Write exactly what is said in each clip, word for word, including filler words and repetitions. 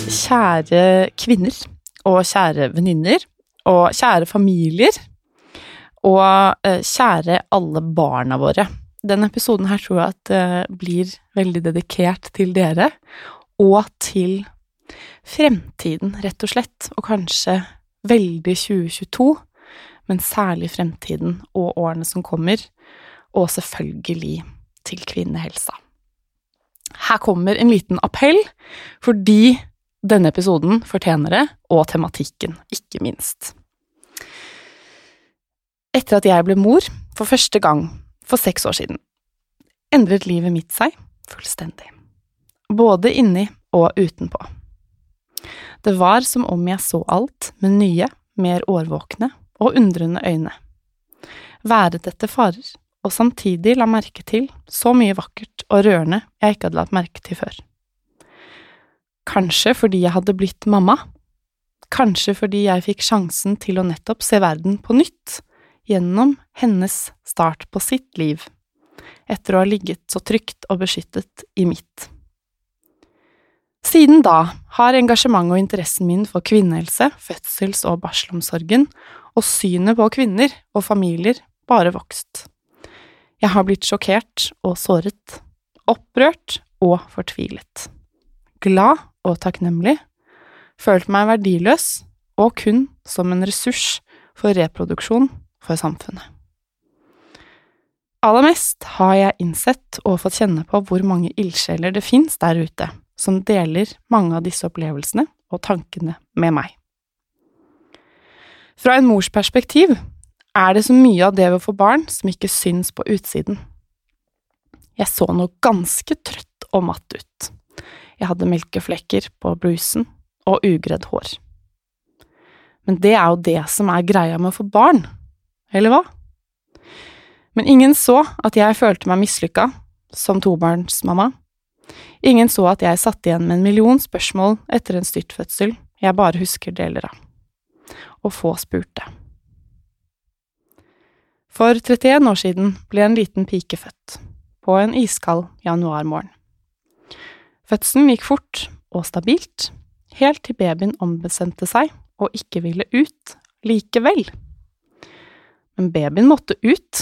Kjære kvinner, og kjære venninner, og kjære familier, og eh, kjære alle barna våre. Denne episoden her tror jeg at eh, blir veldig dedikert til dere, og til fremtiden, rett og slett, og kanskje veldig tjue tjueto, men særlig fremtiden og årene som kommer, og selvfølgelig til kvinnehelsa. Her kommer en liten appell, fordi denne episoden fortjener det, og tematikken, ikke minst. Etter at jeg ble mor for første gang for seks år siden, endret livet mitt seg fullstendig. Både inni og utenpå. Det var som om jeg så alt med nye, mer årvåkne og undrende øyne. Været etter farer, og samtidig la merke til så mye vakkert og rørende jeg ikke hadde lagt merke til før. Kanskje fordi jeg hadde blitt mamma. Kanskje fordi jeg fikk sjansen til å nettopp se verden på nytt, gjennom hennes start på sitt liv, etter å ha ligget så trygt og beskyttet i mitt. Siden da har engasjement og interessen min for kvinnehelse, fødsels- og barselomsorgen, og synet på kvinner og familier bare vokst. Jeg har blitt sjokkert og såret, opprørt og fortvilet. Glad og takknemlig, følt meg verdiløs og kun som en ressurs for reproduksjon for samfunnet. Aller mest har jeg innsett og fått kjenne på hvor mange ildsjeler det finnes der ute, som deler mange av disse opplevelsene og tankene med meg. Fra en mors perspektiv er det så mye av det ved å få barn som ikke syns på utsiden. Jeg så nå ganske trøtt og matt ut. Jeg hadde melkeflekker på blusen og ugredd hår. Men det er jo det som er greia med å få barn, eller hva? Men ingen så at jeg følte meg mislykket som tobarnsmamma. Ingen så at jeg satt igjen med en million spørsmål etter en styrtfødsel jeg bare husker deler av. Og få spurte. For trettien år siden ble en liten pike født, på en iskald januarmorgen. Fødselen gikk fort og stabilt, helt til babyen ombestemte seg og ikke ville ut likevel. Men babyen måtte ut.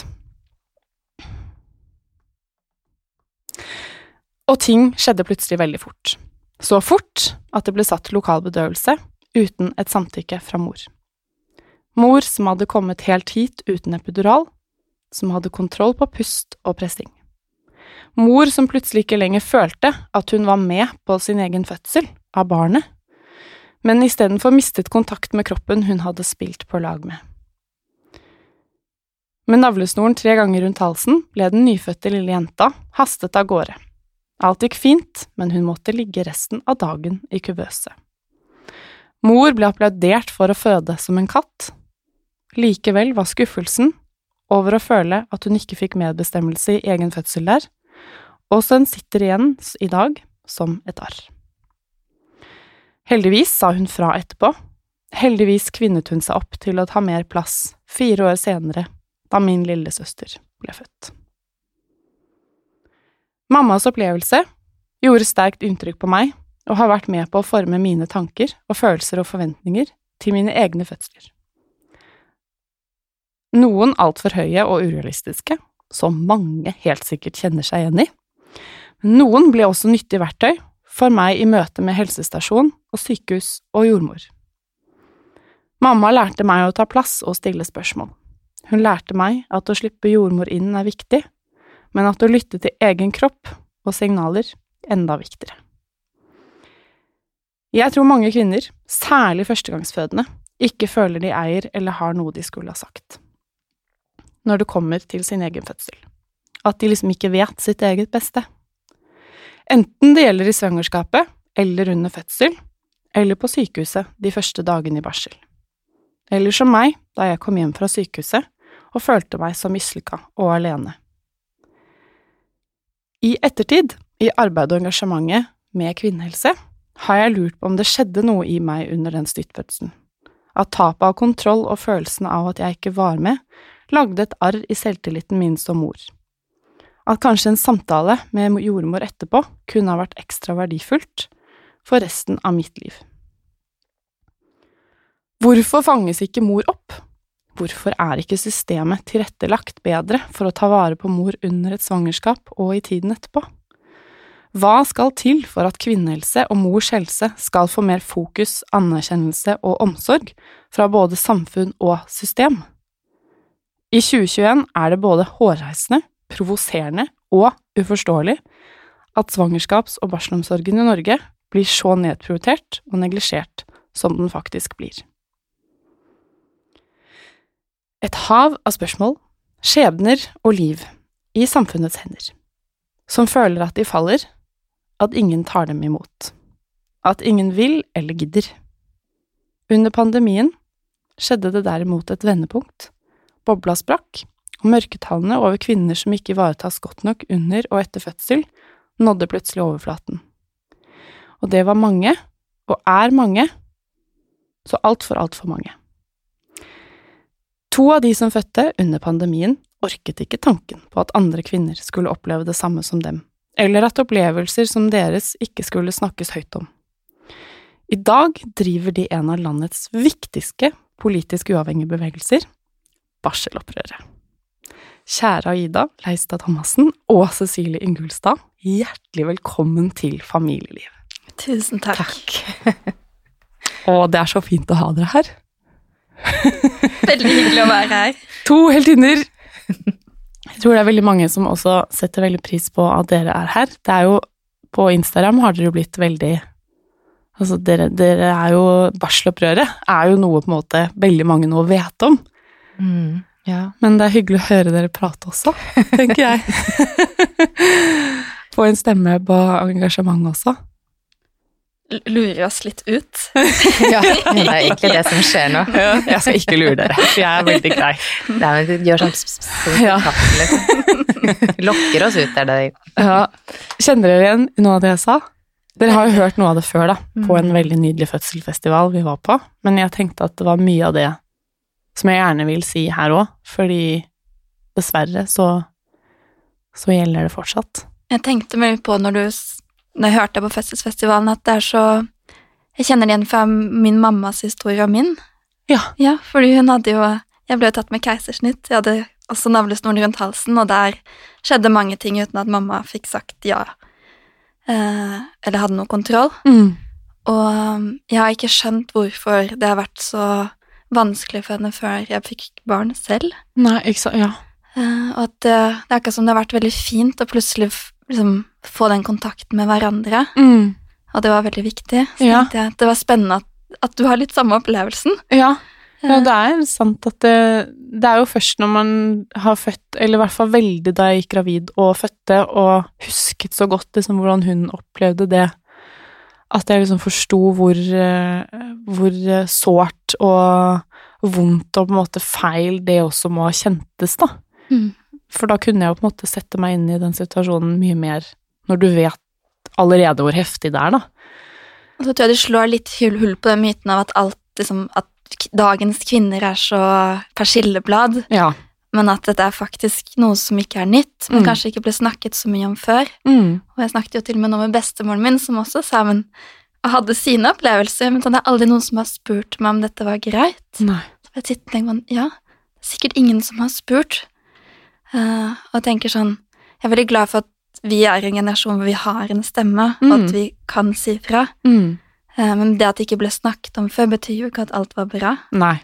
Og ting skjedde plutselig veldig fort. Så fort at det ble satt lokal bedøvelse uten et samtykke fra mor. Mor som hadde kommet helt hit uten epidural, som hadde kontroll på pust og pressing. Mor som plutselig ikke lenger følte at hun var med på sin egen fødsel av barnet, men i stedet for mistet kontakt med kroppen hun hadde spilt på lag med. Med navlesnoren tre ganger rundt halsen ble den nyfødte lille jenta hastet av gårde. Alt gikk fint, men hun måtte ligge resten av dagen i kuvøse. Mor ble applaudert for å føde som en katt. Likevel var skuffelsen over å føle at hun ikke fikk medbestemmelse i egen fødsel der, og så den sitter igjen i dag som et arr. Heldigvis sa hun fra etterpå. Heldigvis kvinnet hun seg opp til å ta mer plass fire år senere, da min lille søster ble født. Mammas opplevelse gjorde sterkt inntrykk på meg, og har vært med på å forme mine tanker og følelser og forventninger til mine egne fødsler. Noen alt for høye og urealistiske, som mange helt sikkert kjenner seg igjen i. Noen ble også nyttig verktøy for meg i møte med helsestasjon og sykehus og jordmor. Mamma lærte meg å ta plass og stille spørsmål. Hun lærte meg at å slippe jordmor inn er viktig, men at å lytte til egen kropp og signaler enda viktigere. Jeg tror mange kvinner, særlig førstegangsfødende, ikke føler de eier eller har noe de skulle ha sagt. Når det kommer til sin egen fødsel. At de liksom ikke vet sitt eget beste. Enten det gjelder i svangerskapet, eller under fødsel, eller på sykehuset de første dagene i barsel. Eller som meg, da jeg kom hjem fra sykehuset, og følte meg så mislykket og alene. I ettertid, i arbeid og engasjementet med kvinnehelse, har jeg lurt på om det skjedde noe i meg under den styrtfødselen. At tapet av kontroll og følelsen av at jeg ikke var med, lagde et arr i selvtilliten min som mor. At kanskje en samtale med jordmor etterpå kunne ha vært ekstra verdifullt, for resten av mitt liv. Hvorfor fanges ikke mor opp? Hvorfor er ikke systemet tilrettelagt bedre for å ta vare på mor under et svangerskap og i tiden etterpå? Hva skal til for at kvinnehelse og mors helse skal få mer fokus, anerkjennelse og omsorg fra både samfunn og system? I tjue tjueen er det både hårreisende, provoserende og uforståelig at svangerskaps- og barselomsorgen i Norge blir så nedprioritert og neglisjert som den faktisk blir. Et hav av spørsmål, skjebner og liv i samfunnets hender, som føler at de faller, at ingen tar dem imot, at ingen vil eller gidder. Under pandemien skjedde det derimot et vendepunkt. Bobla sprakk, og mørketallene over kvinner som ikke ivaretas godt nok under og etter fødsel, nådde plutselig overflaten. Og det var mange, og er mange, så alt for alt for mange. To av de som fødte under pandemien orket ikke tanken på at andre kvinner skulle oppleve det samme som dem, eller at opplevelser som deres ikke skulle snakkes høyt om. I dag driver de en av landets viktigste politisk uavhengige bevegelser, barselopprøret. Kjære Aida Leistad Thomassen og Cecilie Ingulstad, hjertelig velkommen til Familieliv. Tusen takk. Takk. Og det er så fint å ha dere her. Veldig hyggelig å være her. To heltinner. Jeg tror det er veldig mange som også setter veldig pris på at dere er her. Det er jo, på Instagram har dere jo blitt veldig, altså dere, dere er jo, barselopprøret er jo noe på en måte veldig mange nå vet om. Mm, ja. Men det er hyggelig å høre dere prate også, tenker jeg. Få en stemme på engasjement også. Lurer oss litt ut. Ja, det er egentlig det som skjer nå. Ja, jeg skal ikke lure dere, for jeg er veldig grei. Nei, men det gjør sånn sånn Ja. katt, liksom. Lokker oss ut der det. Ja. Kjenner dere igjen noe av det jeg sa? Dere har jo hørt noe av det før da, på en veldig nydelig fødselfestival vi var på, men jeg tenkte at det var mye av det som jeg gjerne vil si her også, fordi dessverre så, så gjelder det fortsatt. Jeg tenkte mye på når du, når jeg hørte på fødselsfestivalen, at det er så, jeg kjenner det igjen fra min mammas historie og min. Ja. Ja, fordi hun hadde jo, jeg ble jo tatt med keisersnitt, jeg hadde også navlesnoren rundt halsen, og der skjedde mange ting uten at mamma fikk sagt ja, eh, eller hadde noe kontroll. Mm. Og jeg har ikke skjønt hvorfor det har vært så vanskelig for henne før jeg fikk barn selv. Nei, ikke så, ja. Uh, og at uh, det er akkurat som det har vært veldig fint å plutselig f- liksom, få den kontakten med hverandre. Mm. Og det var veldig viktig. Så Ja. tenkte jeg at det var spennende at, at du har litt samme opplevelsen. Ja. Ja, det er sant at det, det er jo først når man har født, eller i hvert fall veldig da jeg gikk gravid og fødte, og husket så godt liksom, hvordan hun opplevde det, at jeg liksom forsto hvor, eh, hvor eh, sårt og vondt og på en måte feil det også må kjentes da. Mm. For da kunne jeg jo på en måte sette meg inn i den situasjonen mye mer, når du vet allerede hvor heftig det er da. Og så tror jeg du slår litt hull, hull på den myten av at alt, liksom, at k- dagens kvinner er så persilleblad, Ja. men at dette er faktisk noe som ikke er nytt, men Mm. kanskje ikke ble snakket så mye om før. Mm. Og jeg snakket jo til og med nå med bestemoren min, som også sa, men og hadde sine opplevelser, men så det er aldri noen som har spurt meg om dette var greit. Nei. Så jeg sitter og tenker, man, ja, det er sikkert ingen som har spurt. Eh, og tenker sånn, jeg er veldig glad for at vi er en generasjon hvor vi har en stemme, og Mm. at vi kan si fra. Mm. Eh, men det at det ikke ble snakket om før, betyr jo ikke at alt var bra. Nei.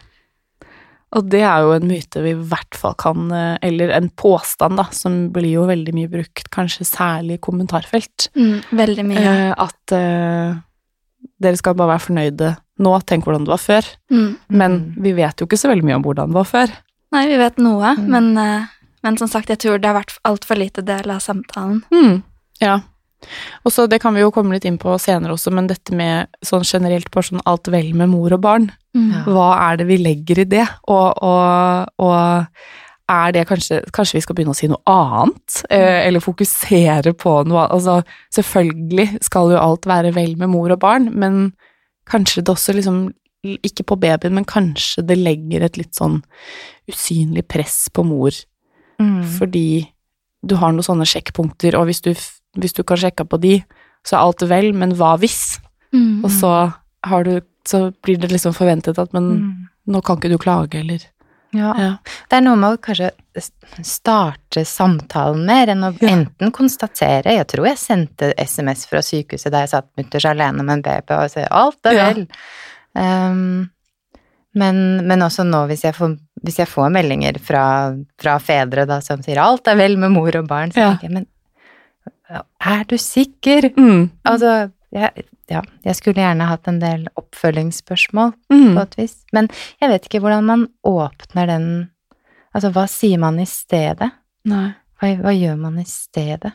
Og det er jo en myte vi i hvert fall kan, eh, eller en påstand da, som blir jo veldig mye brukt, kanskje særlig i kommentarfelt, Mm, veldig mye. eh, at eh, dere skal bare være fornøyde nå, tenk hvordan det var før, Mm. men vi vet jo ikke så veldig mye om hvordan det var før. Nei, vi vet noe, Mm. men, eh, men som sagt, jeg tror det har vært alt for lite del av samtalen. Mm. Ja. Og så det kan vi jo komme litt inn på senere også, men dette med sånn generelt på sånn alt vel med mor og barn, Mm. Ja. hva er det vi legger i det, og, og, og er det kanskje, kanskje vi skal begynne å si noe annet, eh, eller fokusere på noe, altså selvfølgelig skal jo alt være vel med mor og barn, men kanskje det også liksom, ikke på babyen, men kanskje det legger et litt sånn usynlig press på mor, Mm. fordi du har noen sånne sjekkpunkter, og hvis du, hvis du kan sjekke på de, så er alt vel, men hva hvis? Mm. og så har du, så blir det liksom forventet at, men Mm. nå kan ikke du klage, eller Ja. ja. Det er noe med å kanskje starte samtalen mer enn å Ja. enten konstatere. Jeg tror jeg sendte sms fra sykehuset der jeg satt mutters alene med en baby og sa alt er Ja. vel. Um, men, men også nå hvis jeg får, hvis jeg får meldinger fra, fra fedre da, som sier alt er vel med mor og barn, så Ja. tenker jeg, men er du sikker? Mm. Altså, jeg, ja, jeg skulle gjerne hatt en del oppfølgingsspørsmål Mm. på et vis. Men jeg vet ikke hvordan man åpner den. Altså, hva sier man i stedet? Nei. Hva, hva gjør man i stedet?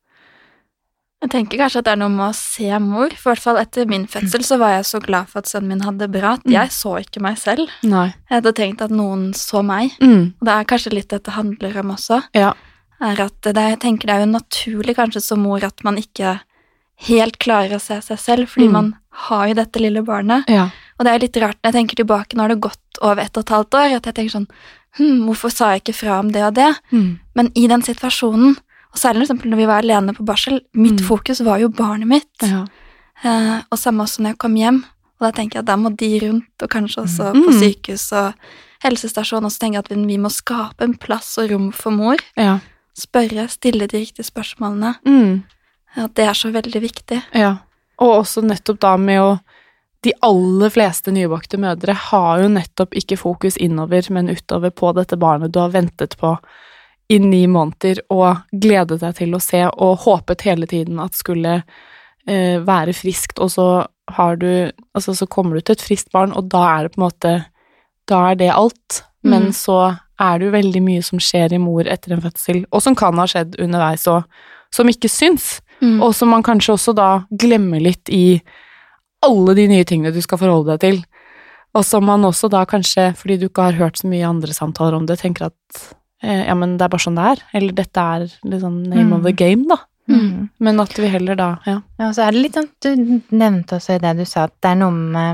Jeg tenker kanskje at det er noe med å se mor. For i hvert fall etter min fødsel så var jeg så glad for at sønnen min hadde det bra, at jeg så ikke meg selv. Nei. Jeg hadde tenkt at noen så meg. Mm. Og det er kanskje litt dette handler om også. Ja. Er at det, jeg tenker det er jo naturlig kanskje som mor at man ikke helt klarer å se seg selv, fordi Mm. man har jo dette lille barnet. Ja. Og det er jo litt rart når jeg tenker tilbake, nå har det gått over ett og et halvt år, at jeg tenker sånn, hm, hvorfor sa jeg ikke fra om det og det? Mm. Men i den situasjonen, og særlig for eksempel når vi var alene på barsel, mitt Mm. fokus var jo barnet mitt. Ja. Eh, og samme også når jeg kom hjem, og da tenker jeg at da må de rundt, og kanskje også Mm. på sykehus og helsestasjon, og så tenker jeg at vi må skape en plass og rom for mor, Ja. spørre, stille de riktige spørsmålene, Mm. at det er så veldig viktig. Ja. Og også nettopp da med å de aller fleste nybakte mødre har jo nettopp ikke fokus innover, men utover på dette barnet du har ventet på i ni måneder og gledet deg til å se og håpet hele tiden at skulle eh, være friskt, og så har du, altså så kommer du til et friskt barn, og da er det på en måte, da er det alt, men Mm. så er det jo veldig mye som skjer i mor etter en fødsel, og som kan ha skjedd underveis, og som ikke syns, Mm. og som man kanskje også da glemmer litt i alle de nye tingene du skal forholde deg til. Og som man også da kanskje, fordi du ikke har hørt så mye andre samtaler om det, tenker at eh, ja, men det er bare sånn det er, eller dette er liksom name Mm. of the game, da. Mm. Men at vi heller da, ja. Ja, og så er det litt sånn, du nevnte også i det du sa, at det er noe med,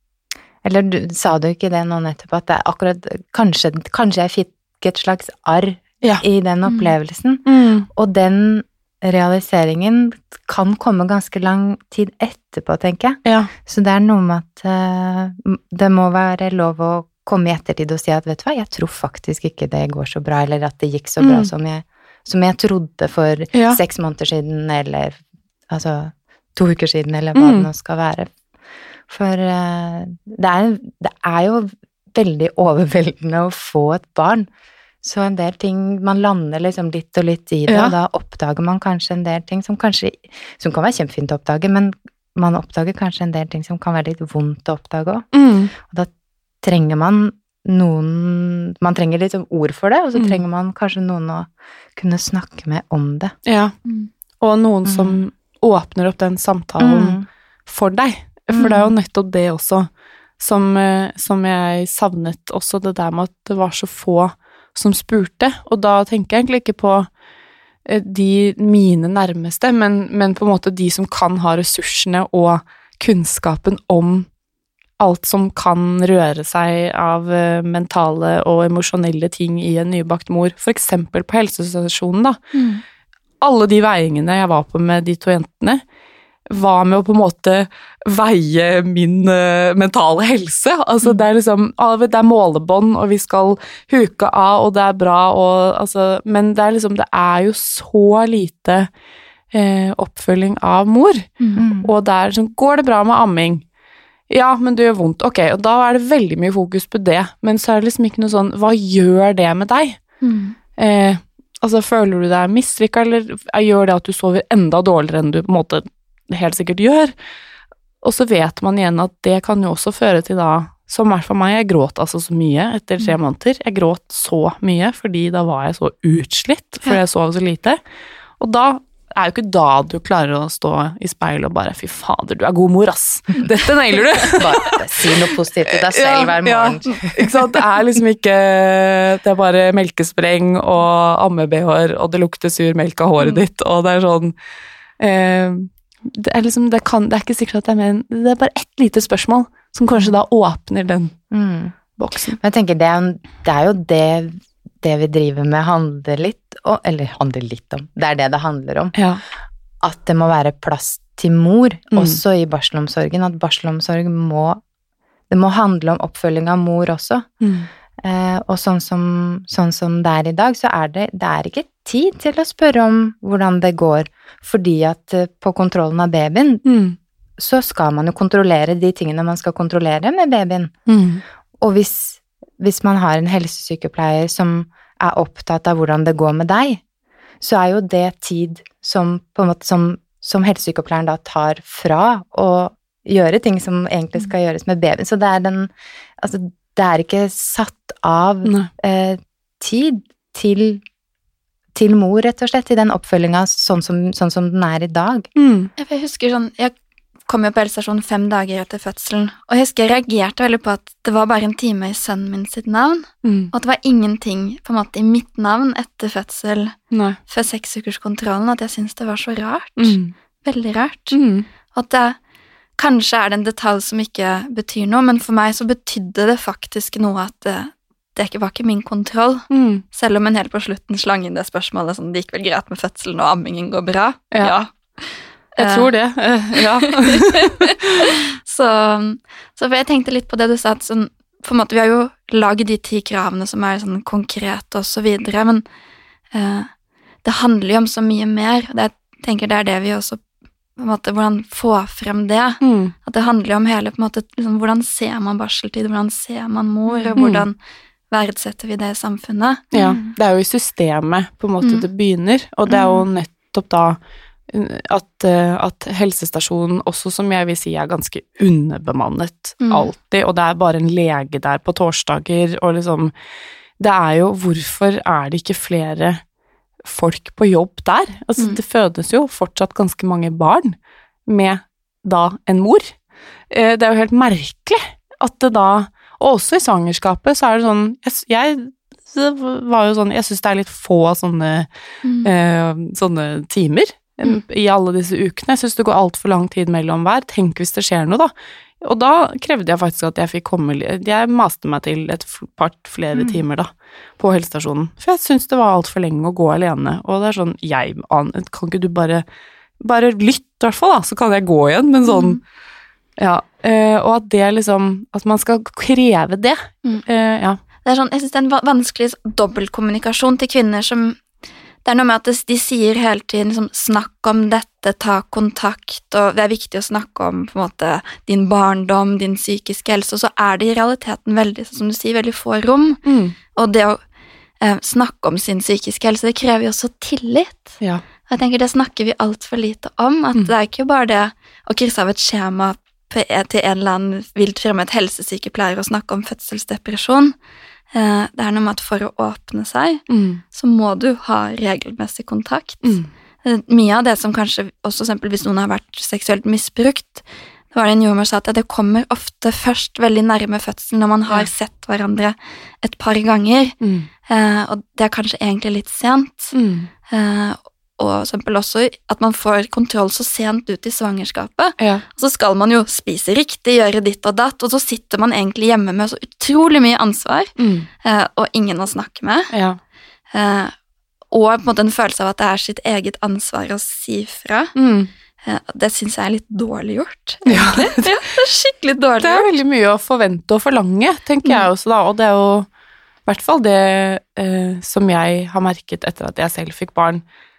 eller du sa du ikke det nå nettopp, at det er akkurat, kanskje, kanskje jeg fikk et slags arr Ja. i den opplevelsen, Mm. og den realiseringen kan komme ganske lang tid etterpå, tenker jeg. Ja. Så det er noe med at eh, det må være lov å komme i ettertid og si at, vet du hva, jeg tror faktisk ikke det går så bra, eller at det gikk så bra Mm. som, jeg, som jeg trodde for Ja. seks måneder siden, eller altså to uker siden, eller hva Mm. det nå skal være. For eh, det, er, det er jo veldig overveldende å få et barn, så en del ting, man lander liksom litt og litt i det, Ja. og da oppdager man kanskje en del ting som kanskje, som kan være kjempefint å oppdage, men man oppdager kanskje en del ting som kan være litt vondt å oppdage også. Mm. Og da trenger man noen, man trenger litt sånn ord for det, og så Mm. trenger man kanskje noen å kunne snakke med om det. Ja. Mm. Og noen som åpner opp den samtalen Mm. for deg. For det er jo nettopp det også som, eh, som jeg savnet også, det der med at det var så få som spurte, og da tenker jeg egentlig ikke på eh, de mine nærmeste, men, men på en måte de som kan ha ressursene og kunnskapen om alt som kan røre seg av eh, mentale og emosjonelle ting i en nybakt mor, for eksempel på helsestasjonen da. Mm. Alle de veiingene jeg var på med de to jentene, var med å på en måte veie min uh, mentale helse. Altså, det er liksom, ah, det er målebånd, og vi skal huke av, og det er bra, og altså, men det er liksom, det er jo så lite eh, oppfølging av mor, Mm. og det er liksom, går det bra med amming? Ja, men det gjør vondt. Ok, og da er det veldig mye fokus på det, men så er det liksom ikke noe sånn, hva gjør det med deg? Mm. Eh, altså, føler du deg mislykka, eller gjør det at du sover enda dårligere enn du på en måte helt sikkert gjør? Og så vet man igjen at det kan jo også føre til da, som i hvert fall meg, jeg gråt altså så mye etter tre måneder. Jeg gråt så mye, fordi da var jeg så utslitt, fordi jeg sov så lite. Og da er jo ikke da du klarer å stå i speil og bare, fy fader, du er god mor, ass. Dette nailer du. Bare si noe positivt til deg selv hver morgen. Ja, ikke sant? Det er liksom ikke, det er bare melkespreng og amme-B H-er, og det lukter sur melk av håret ditt, og det er sånn, eh, det er liksom, det kan, det er ikke sikkert at det er mer enn, det er bare ett lite spørsmål, som kanskje da åpner den Mm. boksen. Men jeg tenker, det er, jo- det er jo det, det vi driver med handler litt, og, eller handler litt om, det er det det handler om. Ja. At det må være plass til mor, Mm. også i barselomsorgen, at barselomsorg må, det må handle om oppfølging av mor også. Mm. Eh, og sånn som, sånn som det er i dag, så er det, det er ikke tid til å spørre om hvordan det går, fordi at eh, på kontrollen av babyen, Mm. så skal man jo kontrollere de tingene man skal kontrollere med babyen. Mm. Og hvis, hvis man har en helsesykepleier som er opptatt av hvordan det går med deg, så er jo det tid som, på en måte, som, som helsesykepleieren da tar fra å gjøre ting som egentlig skal gjøres med babyen. Så det er den, altså det er ikke satt av eh, tid til, til mor, rett og slett, i den oppfølgingen sånn som, sånn som den er i dag. Mm. Jeg husker sånn, jeg kom jo på helsestasjonen fem dager etter fødselen, og jeg husker jeg reagerte veldig på at det var bare en time i sønnen min sitt navn, Mm. og at det var ingenting på en måte i mitt navn etter fødsel Nei. før seksukerskontrollen, at jeg syntes det var så rart. Mm. Veldig rart. Mm. At det kanskje er det en detalj som ikke betyr noe, men for meg så betydde det faktisk noe at det, det ikke var ikke min kontroll, Mm. selv om en helt på slutten slang inn det spørsmålet sånn, det gikk vel greit med fødselen og ammingen går bra? Ja. Jeg tror det, eh, ja. så, så for jeg tenkte litt på det du sa, at sånn, for en måte, vi har jo laget de ti kravene som er sånn konkrete og så videre, men eh, det handler jo om så mye mer, og det, jeg tenker det er det vi også, på en måte, hvordan få frem det, Mm. at det handler jo om hele, på en måte, liksom, hvordan ser man barseltid, hvordan ser man mor, og Mm. hvordan verdsetter vi det i samfunnet? Ja, det er jo i systemet på en måte Mm. det begynner, og det er jo nettopp da at, eh, at helsestasjonen også, som jeg vil si, er ganske underbemannet Mm. alltid, og det er bare en lege der på torsdager, og liksom, det er jo, hvorfor er det ikke flere folk på jobb der? Altså, Mm. det fødes jo fortsatt ganske mange barn med da en mor. Eh, Det er jo helt merkelig at det da, og også i svangerskapet, så er det sånn, jeg, jeg det var jo sånn, jeg synes det er litt få sånne, Mm. eh, sånne timer Mm. i alle disse ukene. Jeg synes det går alt for lang tid mellom hver. Tenk hvis det skjer noe da. Og da krevde jeg faktisk at jeg fikk komme, jeg maste meg til et par flere Mm. timer da, på helsestasjonen. For jeg synes det var alt for lenge å gå alene. Og det er sånn, jeg aner, kan ikke du bare, bare lytte i hvert fall da, så kan jeg gå igjen, men sånn, Mm. ja. eh, Og at det liksom, at man skal kreve det, Mm. eh, ja. Det er sånn, jeg synes det er en va- vanskelig dobbeltkommunikasjon til kvinner som, det er noe med at det, de sier hele tiden liksom, snakk om dette, ta kontakt, og det er viktig å snakke om på en måte din barndom, din psykiske helse, og så er det i realiteten veldig, som du sier, veldig få rom, Mm. og det å eh, snakke om sin psykiske helse, det krever jo også tillit. Ja. Jeg tenker det snakker vi alt for lite om, at Mm. det er ikke bare det å krysse av et skjema på, til en eller annen vilt fremmed helsesykepleier og snakke om fødselsdepresjon. Eh, det er noe med at for å åpne seg, Mm. så må du ha regelmessig kontakt. Mm. Eh, Mye av det som kanskje, også eksempel hvis noen har vært seksuelt misbrukt, det var det en jordmor sa at det kommer ofte først veldig nærme fødselen når man har Ja. sett hverandre et par ganger, Mm. eh, og det er kanskje egentlig litt sent. Mm. Eh, og eksempel også at man får kontroll så sent ut i svangerskapet. Ja. Og så skal man jo spise riktig, gjøre ditt og datt, og så sitter man egentlig hjemme med så utrolig mye ansvar, Mm. eh, og ingen å snakke med. Ja. Eh, og på en måte en følelse av at det er sitt eget ansvar å si fra. Mm. Eh, det synes jeg er litt dårlig gjort. Ja. Ja, det er skikkelig dårlig Det er gjort. veldig mye å forvente og forlange, tenker jeg også da, og det er jo i hvert fall det eh, som jeg har merket etter at jeg selv fikk barn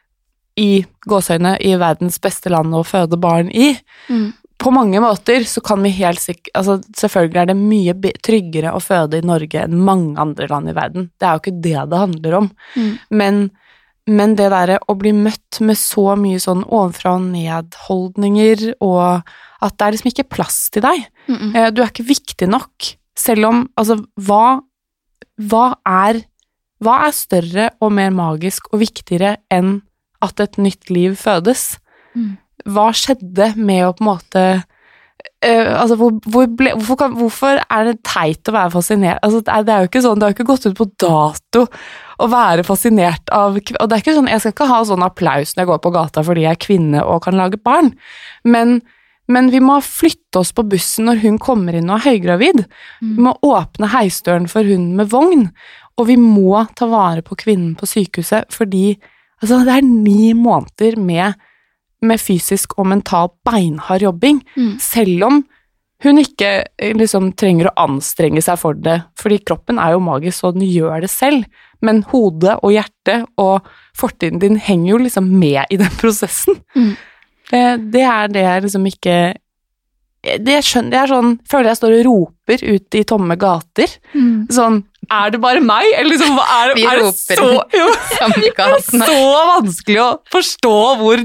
i gåsøyne i verdens beste land å føde barn i. Mm. På mange måter så kan vi helt sikkert, altså selvfølgelig er det mye be- tryggere å føde i Norge enn mange andre land i verden. Det er jo ikke det det handler om. Mm. Men, men det der å bli møtt med så mye sånn ovenfra og ned-holdninger, og at det er liksom ikke plass til deg. Mm -mm. Eh, Du er ikke viktig nok, selv om, altså, hva, hva er, hva er større og mer magisk og viktigere enn at et nytt liv fødes? Mm. Hva skjedde med å på en måte, eh, altså, hvor, hvor ble, hvorfor, kan, hvorfor er det teit å være fascinert? Altså, det er, det er jo ikke sånn, det har jo ikke gått ut på dato å være fascinert av, kv- og det er ikke sånn, jeg skal ikke ha sånn applaus når jeg går på gata fordi jeg er kvinne og kan lage barn, men Men vi må flytte oss på bussen når hun kommer inn og er høygravid. Vi må åpne heisdøren for hun med vogn, og vi må ta vare på kvinnen på sykehuset, fordi altså, det er ni måneder med med fysisk og mental beinhard jobbing, Mm. selv om hun ikke liksom trenger å anstrenge seg for det, fordi kroppen er jo magisk, og den gjør det selv, men hodet og hjertet og fortiden din henger jo liksom med i den prosessen. Mm. Det, det er det jeg liksom ikke det skjønner, jeg er sånn, føler jeg står og roper ut i tomme gater. Mm. Sånn, er det bare meg? Eller liksom, hva er, Vi er det roper så, jo, samme det er gatene. så vanskelig å forstå hvor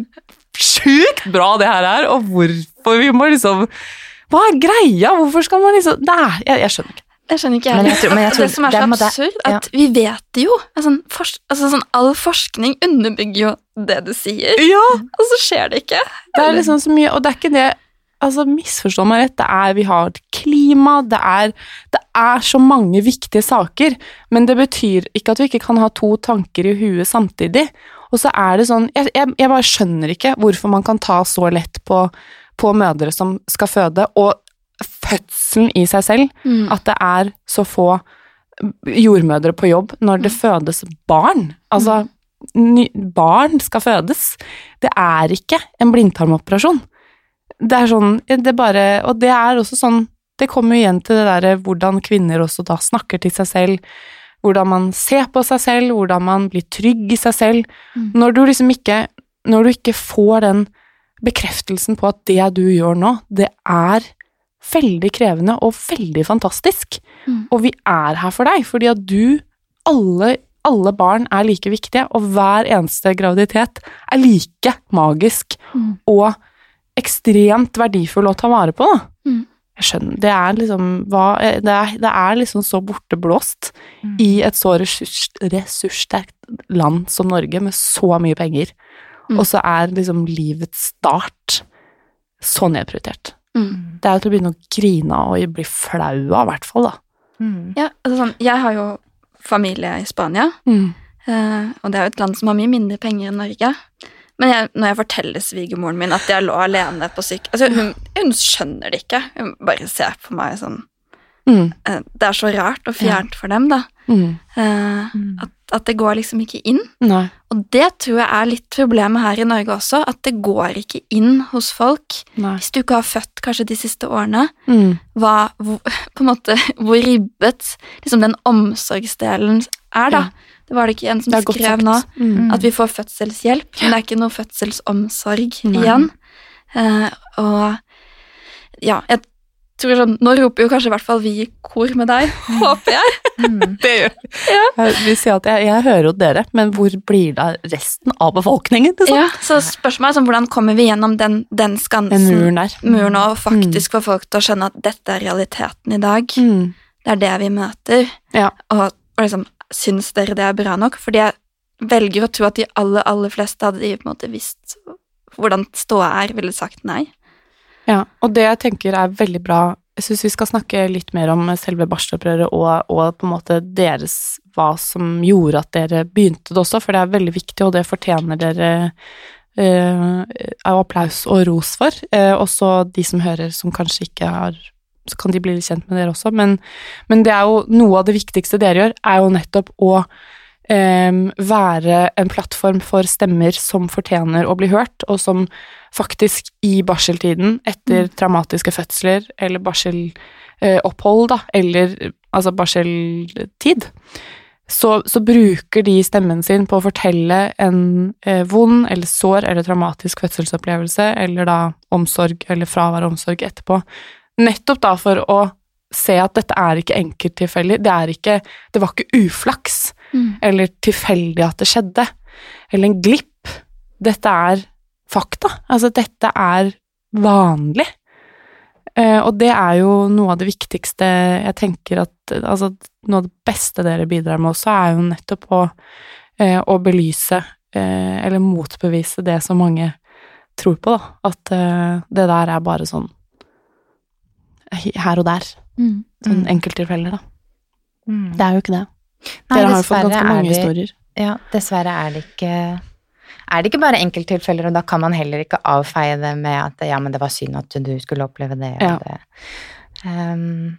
sjukt bra det her er, og hvorfor vi må liksom, hva er greia? Hvorfor skal man liksom, nei, jeg, jeg skjønner ikke. Jeg skjønner ikke Men jeg tror- men jeg tror det som er så det må det- absurd, ja. at vi vet det jo. Altså, fors, altså, sånn, all forskning underbygger jo det du sier, Ja, og så skjer det ikke. det er liksom så mye, og det er ikke det, altså misforstå meg rett, det er, vi har klima, det er, det er så mange viktige saker, men det betyr ikke at vi ikke kan ha to tanker i huet samtidig, og så er det sånn, jeg, jeg, jeg bare skjønner ikke hvorfor man kan ta så lett på, på mødre som skal føde, og fødselen i seg selv, Mm. at det er så få jordmødre på jobb når det fødes barn. Altså, ny, barn skal fødes. Det er ikke en blindtarmoperasjon. Det er sånn, det bare, og det er også sånn, det kommer jo igjen til det der hvordan kvinner også da snakker til seg selv, hvordan man ser på seg selv, hvordan man blir trygg i seg selv. Mm. Når du liksom ikke, når du ikke får den bekreftelsen på at det du gjør nå, det er veldig krevende og veldig fantastisk. Mm. Og vi er her for deg, fordi at du, alle, alle barn er like viktige, og hver eneste graviditet er like magisk Mm. og ekstremt verdifull å ta vare på, da. Mm. Jeg skjønner, det er liksom, hva, det, er, det er liksom så borteblåst Mm. i et så ressurs, ressurssterkt land som Norge, med så mye penger, Mm. og så er liksom livets start så nedprioritert. Mm. Det er jo til å begynne å grine av og bli flau av, i hvert fall, da. Mm. Ja, altså sånn, jeg har jo familie i Spania, Mm. eh, og det er jo et land som har mye mindre penger enn Norge. Men jeg, når jeg forteller svigermoren min at jeg lå alene på syk... Altså, hun, hun skjønner det ikke. Hun bare ser på meg sånn Mm. eh, Det er så rart og fjernt for dem, da. Mm. Eh, Mm. at, at det går liksom ikke inn. Nei. Og det tror jeg er litt problemet her i Norge også, at det går ikke inn hos folk. Nei. Hvis du ikke har født kanskje de siste årene, Mm. hva, hvor, på en måte, hvor ribbet liksom den omsorgsdelen er, da. Ja. Det var det ikke en som Det er godt skrev sagt. nå, Mm. at vi får fødselshjelp, men det er ikke noe fødselsomsorg Nei. igjen. Eh, og ja, jeg tror sånn, nå roper jo kanskje i hvert fall vi i kor med deg, håper jeg. Mm. Det gjør jeg. vil si at jeg, jeg hører jo dere, men hvor blir det av resten av befolkningen? Liksom? Ja, så spørsmålet er sånn, hvordan kommer vi gjennom den, den Den skansen, muren der. muren, og faktisk få folk til å skjønne at dette er realiteten i dag. Mm. Det er det vi møter. Ja. Og, og liksom, syns dere det er bra nok? Fordi jeg velger å tro at de aller, aller fleste hadde de på en måte visst hvordan ståa er, ville sagt nei. Ja, og det jeg tenker er veldig bra, jeg synes vi skal snakke litt mer om selve barselopprøret og, og på en måte deres, hva som gjorde at dere begynte det også, for det er veldig viktig, og det fortjener dere eh, applaus og ros for. Eh, også de som hører som kanskje ikke har, så kan de bli litt kjent med dere også, men, men det er jo noe av det viktigste dere gjør, er jo nettopp å Um, være en plattform for stemmer som fortjener å bli hørt, og som faktisk i barseltiden, etter Mm. traumatiske fødsler, eller barselopphold, da, eller altså barseltid, så, så bruker de stemmen sin på å fortelle en eh, vond eller sår eller traumatisk fødselsopplevelse, eller da omsorg eller fravær av omsorg etterpå. Nettopp da for å se at dette er ikke enkelttilfeller, det er ikke, det var ikke uflaks, Mm. eller tilfeldig at det skjedde, eller en glipp. Dette er fakta, altså dette er vanlig. Eh, og det er jo noe av det viktigste jeg tenker at, altså noe av det beste dere bidrar med også, er jo nettopp å, eh, å belyse, eh, eller motbevise det som mange tror på, da. At eh, det der er bare sånn her og der. Mm. Sånn Mm. enkelttilfeller, da. Mm. Det er jo ikke det. Nei, Dere har jo fått dessverre ganske er mange det- historier. Ja, dessverre er det ikke Er det ikke bare enkelttilfeller, og da kan man heller ikke avfeie det med at ja, men det var synd at du skulle oppleve det. Og Ja. det. Um,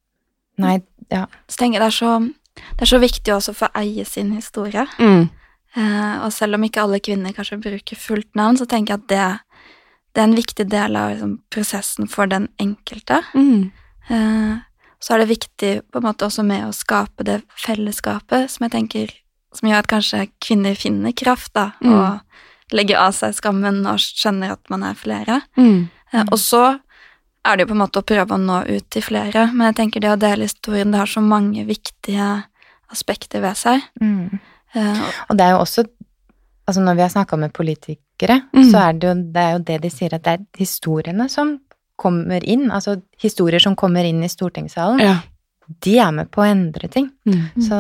nei, ja. Så tenker jeg det er så, det er så viktig også for å eie sin historie. Mm. Eh, og selv om ikke alle kvinner kanskje bruker fullt navn, så tenker jeg at det, det er en viktig del av liksom, prosessen for den enkelte. Mm. Eh, så er det viktig på en måte også med å skape det fellesskapet som jeg tenker, som gjør at kanskje kvinner finner kraft da, Mm. og legger av seg skammen og skjønner at man er flere. Mm. Eh, og så er det jo på en måte å prøve å nå ut til flere, men jeg tenker det å dele historien, det har så mange viktige aspekter ved seg. Mm. Eh, Og det er jo også, altså når vi har snakket med politikere, Mm. så er det, jo, det er jo det de sier, at det er historiene som kommer inn, altså historier som kommer inn i stortingssalen, Ja. de er med på å endre ting. Mm. Så,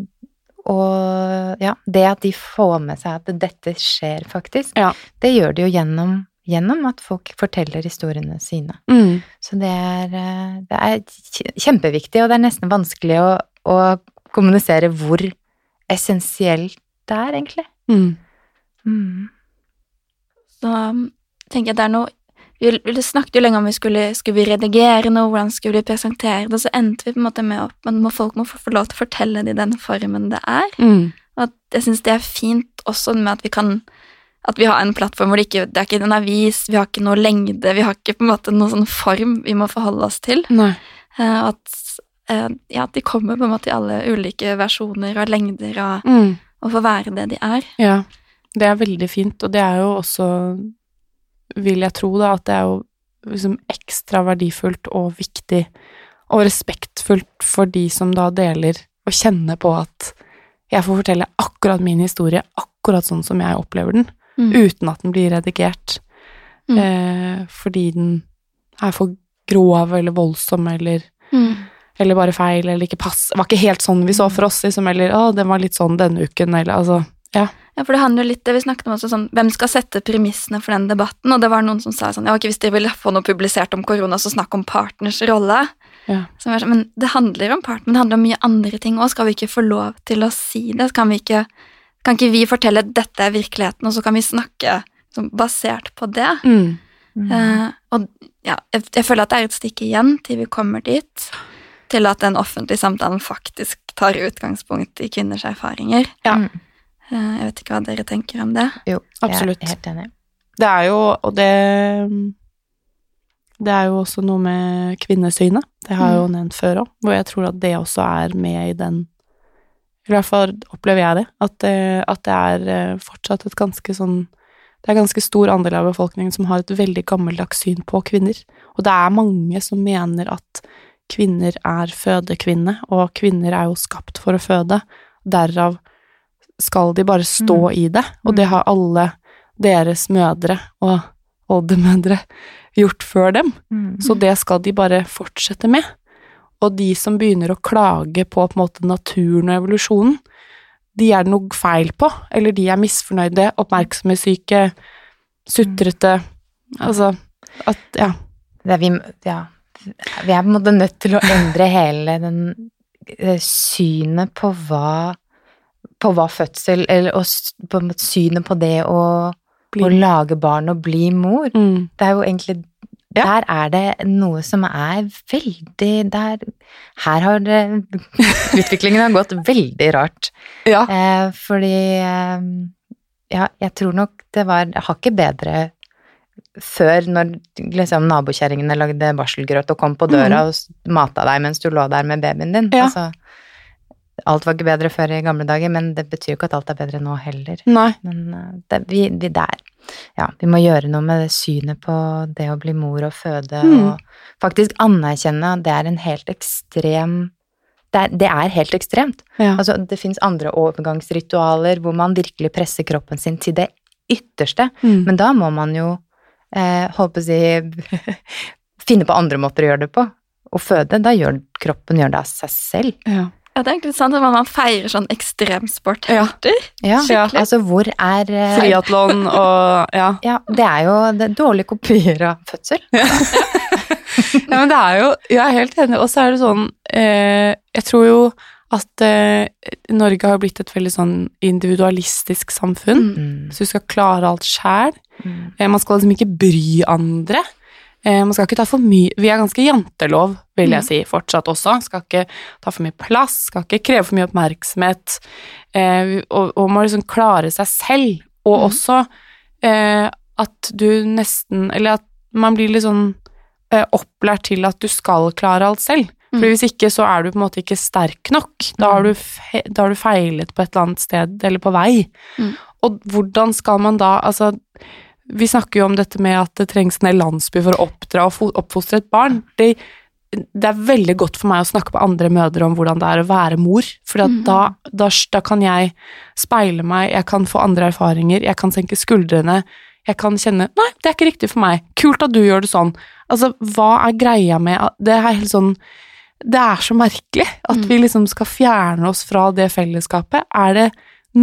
og ja, det at de får med seg at dette skjer faktisk, Ja. det gjør de jo gjennom, gjennom at folk forteller historiene sine. Mm. Så det er, eh, det er kj- kjempeviktig, og det er nesten vanskelig å, å kommunisere hvor essensielt det er, egentlig. Mm. Mm. så um, tenker jeg det er noe, vi, vi snakket jo lenge om vi skulle, skulle vi redigere noe, hvordan skulle vi presentere det, og så endte vi på en måte med opp, men må, folk må få, få lov til å fortelle det i den formen det er. Mm. Og at jeg synes det er fint også med at vi kan, at vi har en plattform hvor det ikke, det er ikke en avis, vi har ikke noe lengde, vi har ikke på en måte noen sånn form vi må forholde oss til. Nei. Eh, og at, eh, ja, at de kommer på en måte i alle ulike versjoner og lengder, og, Mm. og får være det de er. Ja, det er veldig fint, og det er jo også, vil jeg tro da, at det er jo liksom ekstra verdifullt og viktig og respektfullt for de som da deler og kjenner på at jeg får fortelle akkurat min historie, akkurat sånn som jeg opplever den, Mm. uten at den blir redigert, Mm. eh, fordi den er for grov eller voldsom eller, Mm. eller bare feil eller ikke pass. Det var ikke helt sånn vi så for oss, liksom, eller å, den var litt sånn denne uken, eller altså, ja. Ja, for det handler jo litt, det vi snakket om også, sånn, hvem skal sette premissene for den debatten, og det var noen som sa sånn, ja, ok, hvis dere vil få noe publisert om korona, så snakk om partners rolle. Ja. Som er sånn, men det handler om partner, men det handler om mye andre ting også, skal vi ikke få lov til å si det? Kan vi ikke, kan ikke vi fortelle dette er virkeligheten, og så kan vi snakke sånn, basert på det? Mm. Mm. Eh, og ja, jeg, jeg føler at det er et stykke igjen til vi kommer dit, til at den offentlige samtalen faktisk tar utgangspunkt i kvinners erfaringer. Ja. Mm. Eh, jeg vet ikke hva dere tenker om det. Jo, Absolutt. jeg er helt enig. Det er jo, og det det er jo også noe med kvinnesynet. Det har jeg jo nevnt før også, hvor jeg tror at det også er med i den, i hvert fall opplever jeg det, at det, at det er eh, fortsatt et ganske sånn, det er ganske stor andel av befolkningen som har et veldig gammeldags syn på kvinner. Og det er mange som mener at kvinner er fødekvinne, og kvinner er jo skapt for å føde. Derav skal de bare stå Mm. i det, og det har alle deres mødre og oldemødre gjort før dem. Mm. Så det skal de bare fortsette med. Og de som begynner å klage på på en måte naturen og evolusjonen, de er det noe feil på, eller de er misfornøyde, oppmerksomhetssyke, sutrete, altså, at, ja. Det er vi, ja, vi er på en måte nødt til å endre hele den eh, synet på hva, på hva fødsel, eller og, s- på en måte synet på det å, Bli- å lage barn og bli mor. Mm. Det er jo egentlig, Ja. der er det noe som er veldig, der, her har det, utviklingen har gått veldig rart. Ja. Eh, fordi, eh, ja, jeg tror nok det var hakket bedre før, når liksom nabokjerringene lagde barselgrøt og kom på døra og s- mata deg mens du lå der med babyen din. Ja. Altså, alt var ikke bedre før i gamle dager, men det betyr ikke at alt er bedre nå heller. Nei. Men eh, det, vi, vi der, ja, vi må gjøre noe med det synet på det å bli mor og føde, Mm. og faktisk anerkjenne at det er en helt ekstrem, det er, det er helt ekstremt. Ja. Altså, det finnes andre overgangsritualer hvor man virkelig presser kroppen sin til det ytterste, Mm. men da må man jo, eh, holdt på å si, finne på andre måter å gjøre det på. Å føde, da gjør kroppen gjør det av seg selv. Ja. Ja, det er egentlig sant at man feirer sånn ekstremsporthelter. Ja, Skikkelig. altså hvor er... eh, Triathlon og, ja. Ja, det er jo det er dårlige kopier av fødsel. Ja, men det er jo, jeg er helt enig, og så er det sånn, eh, jeg tror jo at eh, Norge har blitt et veldig sånn individualistisk samfunn, Mm. så du skal klare alt selv. Mm. Eh, man skal liksom ikke bry andre. eh, man skal ikke ta for mye, vi er ganske jantelov, vil jeg Mm. si, fortsatt også, skal ikke ta for mye plass, skal ikke kreve for mye oppmerksomhet, eh, og, og må liksom klare seg selv, og Mm. også eh, at du nesten, eller at man blir litt sånn eh, opplært til at du skal klare alt selv. For Mm. hvis ikke, så er du på en måte ikke sterk nok. Da har du, fe da har du feilet på et eller annet sted, eller på vei. Mm. Og hvordan skal man da, altså, vi snakker jo om dette med at det trengs en hel landsby for å oppdra og fo- oppfostre et barn. Det, det er veldig godt for meg å snakke med andre mødre om hvordan det er å være mor, for Mm. da, da, da kan jeg speile meg, jeg kan få andre erfaringer, jeg kan senke skuldrene, jeg kan kjenne, nei, det er ikke riktig for meg, kult at du gjør det sånn. Altså, hva er greia med, det er helt sånn, det er så merkelig at Mm. vi liksom skal fjerne oss fra det fellesskapet. Er det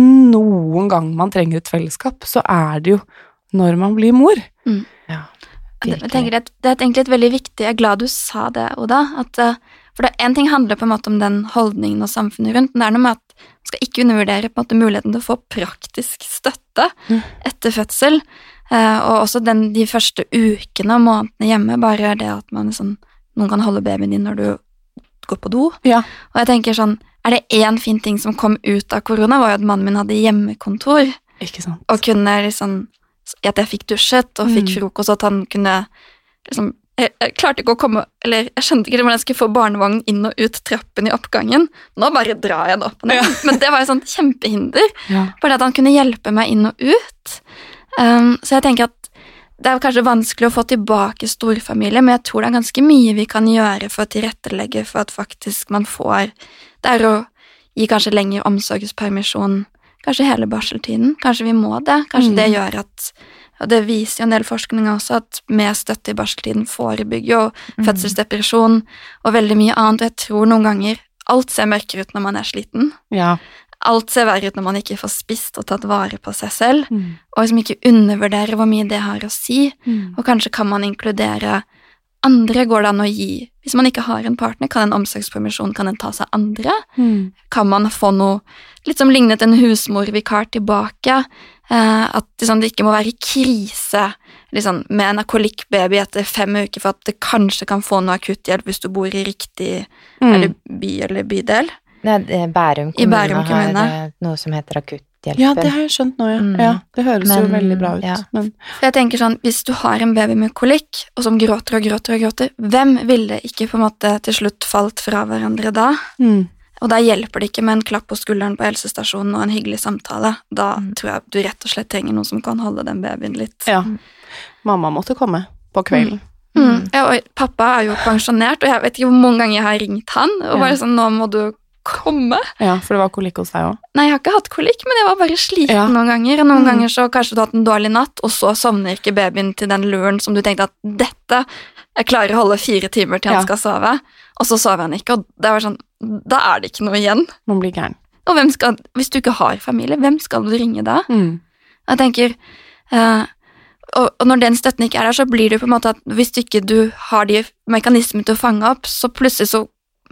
noen gang man trenger et fellesskap, så er det jo når man blir mor. Ja, Det, jeg tenker det, det er egentlig et veldig viktig, jeg er glad du sa det, Oda, at, eh, for det, en ting handler på en måte om den holdningen og samfunnet rundt, men det er noe med at man skal ikke undervurdere på en måte muligheten til å få praktisk støtte Mm. etter fødsel, eh, og også den, de første ukene og månedene hjemme, bare det at man liksom, noen kan holde babyen din når du går på do, Ja. og jeg tenker sånn, er det en fin ting som kom ut av korona, var jo at mannen min hadde hjemmekontor, Ikke sant? og kunne liksom, at jeg fikk dusjet og fikk Mm. frokost, og at han kunne liksom, jeg, jeg klarte ikke å komme, eller jeg skjønte ikke hvordan jeg skulle få barnevogn inn og ut trappen i oppgangen, nå bare drar jeg den opp og ned, Ja. men det var jo sånn kjempehinder, Ja. bare at han kunne hjelpe meg inn og ut, um, så jeg tenker at det er kanskje vanskelig å få tilbake storfamilie, men jeg tror det er ganske mye vi kan gjøre for å tilrettelegge for at faktisk man får, det er å gi kanskje lengre omsorgspermisjon, kanskje hele barseltiden, kanskje vi må det, kanskje Mm. det gjør at, og det viser jo en del forskning også, at med støtte i barseltiden forebygger jo fødselsdepresjon og veldig mye annet, og jeg tror noen ganger alt ser mørkere ut når man er sliten, Ja. alt ser verre ut når man ikke får spist og tatt vare på seg selv, Mm. og liksom ikke undervurdere hvor mye det har å si, Mm. og kanskje kan man inkludere andre, går det an å gi, hvis man ikke har en partner, kan en omsorgspermisjon, kan den ta seg andre, Mm. kan man få noe litt som lignet en husmorvikar tilbake, eh, at liksom, det ikke må være krise liksom, med en kolikkbaby etter fem uker for at det kanskje kan få noe akutthjelp hvis du bor i riktig Mm. eller by eller bydel. Nei, det- Bærum I kommune, Bærum kommune. har eh, noe som heter akutthjelpen. Ja, det har jeg skjønt nå, ja. Mm. ja det høres jo Men, veldig bra ut. ja. Men, For jeg tenker sånn, hvis du har en baby med kolikk, og som gråter og gråter og gråter, hvem ville ikke på en måte til slutt falt fra hverandre da? mm. Og da hjelper det ikke med en klapp på skulderen på helsestasjonen og en hyggelig samtale. Da Mm. tror jeg du rett og slett trenger noen som kan holde den babyen litt. Ja. Mamma måtte komme på kvelden. Mm. Ja, og pappa er jo pensjonert, og jeg vet ikke hvor mange ganger jeg har ringt han, og Ja. bare sånn, nå må du komme. Ja, for det var kolikk hos deg også. Nei, jeg har ikke hatt kolikk, men jeg var bare sliten Ja. noen ganger, og noen Mm. ganger så kanskje du har hatt en dårlig natt, og så sovner ikke babyen til den luren som du tenkte at dette, jeg klarer å holde fire timer til han Ja. skal sove, og så sover han ikke, og det var sånn, da er det ikke noe igjen. Man blir gæren. Og hvem skal, hvis du ikke har familie, hvem skal du ringe da? Mm. Jeg tenker, eh, og, og når den støtten ikke er der, så blir det på en måte at hvis du ikke du har de mekanismene til å fange opp, så plutselig så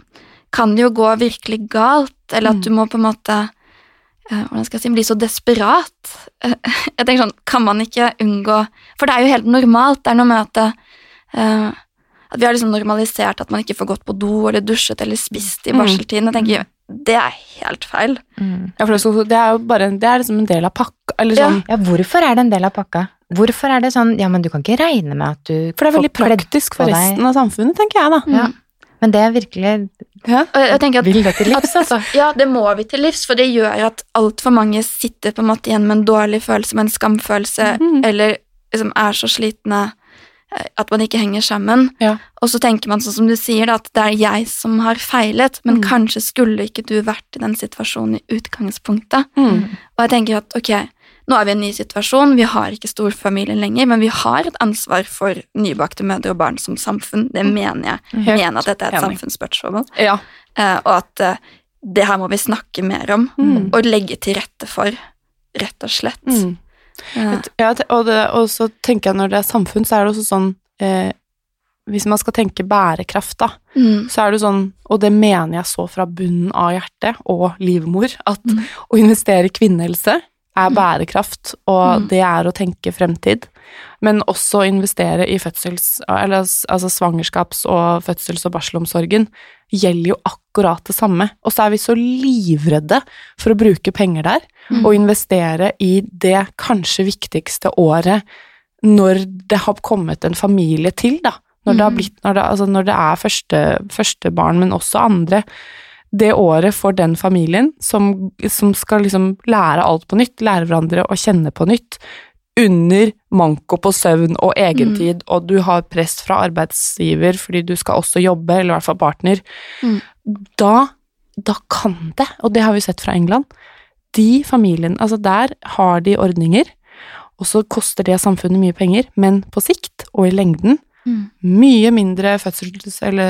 kan det jo gå virkelig galt, eller at Mm. du må på en måte, eh, hvordan skal jeg si, bli så desperat. Eh, jeg tenker sånn, kan man ikke unngå, for det er jo helt normalt, det er noe med at, eh, at vi har liksom normalisert at man ikke får gått på do, eller dusjet, eller spist i Mm. barseltiden. Jeg tenker, det er helt feil. Mm. Ja, for det, skal, det er jo bare det er liksom en del av pakka, eller Ja. sånn. Ja, hvorfor er det en del av pakka? Hvorfor er det sånn, ja, men du kan ikke regne med at du For det er veldig får kledd praktisk for på deg. resten av samfunnet, tenker jeg da. Ja. Men det er virkelig, Ja. Og jeg, jeg tenker at vil det til livs, altså. Ja, det må vi til livs, for det gjør at altfor mange sitter på en måte igjen med en dårlig følelse, med en skamfølelse, Mhm. eller liksom er så slitne eh, at man ikke henger sammen. Ja. Og så tenker man sånn som du sier, da, at det er jeg som har feilet, men Mm. kanskje skulle ikke du vært i den situasjonen i utgangspunktet. Mm. Og jeg tenker at ok, nå er vi i en ny situasjon, vi har ikke storfamilien lenger, men vi har et ansvar for nybakte mødre og barn som samfunn. Det mener jeg. Jeg Helt mener at dette er et enig. samfunnsspørsmål. Ja. Eh, og at eh, det her må vi snakke mer om, Mm. og legge til rette for, rett og slett. Mm. Eh, Ja, te- og, det, og så tenker jeg når det er samfunn, så er det også sånn eh, hvis man skal tenke bærekraft, da, mm, så er det sånn, og det mener jeg så fra bunnen av hjertet, og livmor, at Mm. å investere i kvinnehelse er bærekraft, og Mm. det er å tenke fremtid, men også investere i fødsels, eller, altså svangerskaps- og fødsels- og barselomsorgen, gjelder jo akkurat det samme. Og så er vi så livredde for å bruke penger der, Mm. og investere i det kanskje viktigste året når det har kommet en familie til, da. Når det, har Mm. blitt, når det, altså når det er første, første barn, men også andre. Det året for den familien som, som skal liksom lære alt på nytt, lære hverandre å kjenne på nytt, under manko på søvn og egentid, mm. og du har press fra arbeidsgiver fordi du skal også jobbe, eller i hvert fall partner, Mm. da, da kan det, og det har vi sett fra England, de familiene, altså der har de ordninger, og så koster det samfunnet mye penger, men på sikt og i lengden, Mm. mye mindre fødsels- eller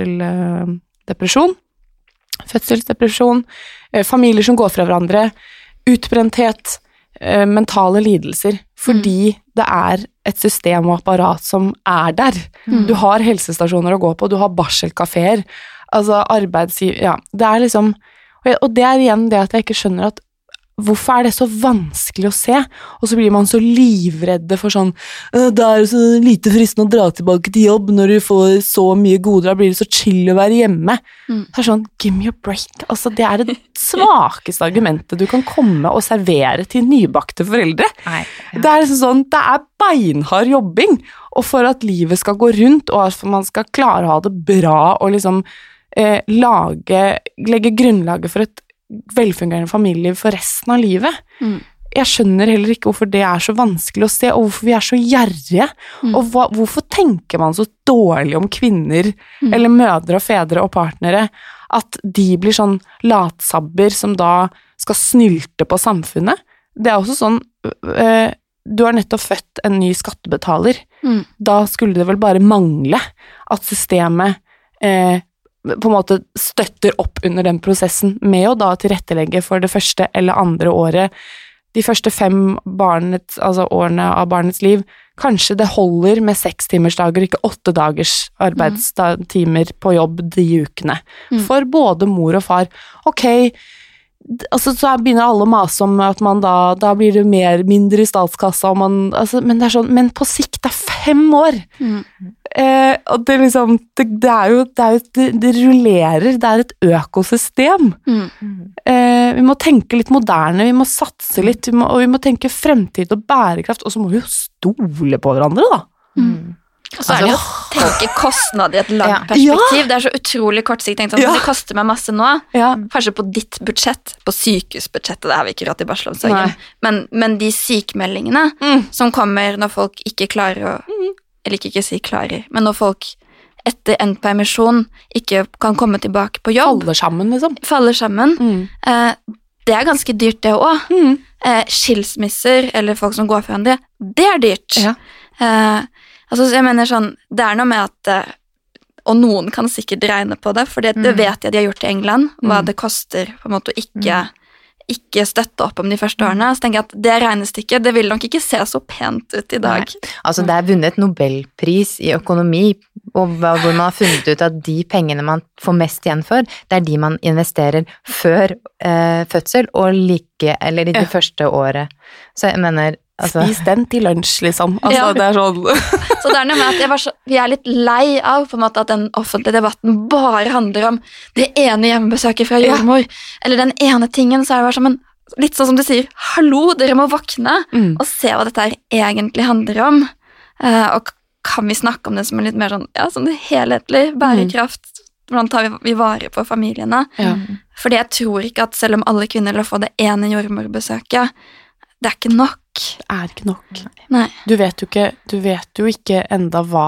barseldepresjon, fødselsdepresjon, familier som går fra hverandre, utbrenthet, mentale lidelser, fordi mm. det er et system og apparat som er der. Mm. Du har helsestasjoner å gå på, du har barselkaféer, altså arbeidsgiver, ja, det er liksom, og det er igjen det at jeg ikke skjønner at hvorfor er det så vanskelig å se, og så blir man så livredde for sånn, det er så lite fristende å dra tilbake til jobb når du får så mye goder, da blir det så chill å være hjemme. Mm. Det er sånn, give me a break. Altså, det er det svakeste argumentet du kan komme og servere til nybakte foreldre. Nei, ja. Det er liksom sånn, det er beinhard jobbing, og for at livet skal gå rundt, og at man skal klare å ha det bra, og liksom eh, lage, legge grunnlaget for et velfungerende familie for resten av livet. Mm. Jeg skjønner heller ikke hvorfor det er så vanskelig å se, og hvorfor vi er så gjerrige, mm. og hva, hvorfor tenker man så dårlig om kvinner, mm. eller mødre og fedre og partnere, at de blir sånn latsabber som da skal snylte på samfunnet. Det er også sånn, øh, du har nettopp født en ny skattebetaler, mm. da skulle det vel bare mangle at systemet øh, på en måte støtter opp under den prosessen med å da tilrettelegge for det første eller andre året, de første fem barnets, altså årene av barnets liv, kanskje det holder med seks timersdager, ikke åtte dagers arbeidstimer på jobb de ukene, mm. for både mor og far. Ok, altså så begynner alle å mase om at man da, da blir det mer, mindre i statskassa, og man, altså, men det er sånn, men på sikt, det er fem år! Mm. Eh, og det liksom, det, det er jo, det er jo, det, det rullerer, det er et økosystem. Mm. Eh, vi må tenke litt moderne, vi må satse litt, vi må, og vi må tenke fremtid og bærekraft, og så må vi jo stole på hverandre da. Mm. Og så er det jo å tenke kostnad i et langt perspektiv. Ja. Det er så utrolig kortsiktig tenkt, sånn, ja. Det koster meg masse nå, ja. Kanskje på ditt budsjett, på sykehusbudsjettet, det har vi ikke råd til barselomsorgen, men, men de sykemeldingene mm. som kommer når folk ikke klarer å, mm. eller ikke ikke si klarer, men når folk etter en permisjon ikke kan komme tilbake på jobb. Faller sammen, liksom. Faller sammen. Mm. Eh, det er ganske dyrt det også. Mm. Eh, skilsmisser, eller folk som går fra hverandre, det er dyrt. Ja. Eh, Altså, jeg mener sånn, det er noe med at, og noen kan sikkert regne på det, for det, mm. det vet jeg de har gjort i England, hva mm. det koster på en måte å ikke, mm. ikke støtte opp om de første årene, så tenker jeg at det regnestykket, det vil nok ikke se så pent ut i dag. Nei. Altså, det er vunnet Nobelpris i økonomi, og hvor man har funnet ut at de pengene man får mest igjen for, det er de man investerer før eh, fødsel, og like, eller i det ja. første året. Så jeg mener... Altså. Spis den til lunsj, liksom. Altså, ja. Det er sånn. Så det er noe med at jeg var så, vi er litt lei av på en måte at den offentlige debatten bare handler om det ene hjemmebesøket fra jordmor, ja. eller den ene tingen, så er det bare sånn, men litt sånn som du sier, hallo, dere må våkne mm. og se hva dette egentlig handler om. Uh, og kan vi snakke om det som en litt mer sånn, ja, sånn helhetlig bærekraft, mm. hvordan tar vi, vi vare på familiene? Ja. Fordi jeg tror ikke at selv om alle kvinner vil få det ene jordmorbesøket, det er ikke nok. Det er ikke nok. Nei. Du vet jo ikke, du vet jo ikke enda hva,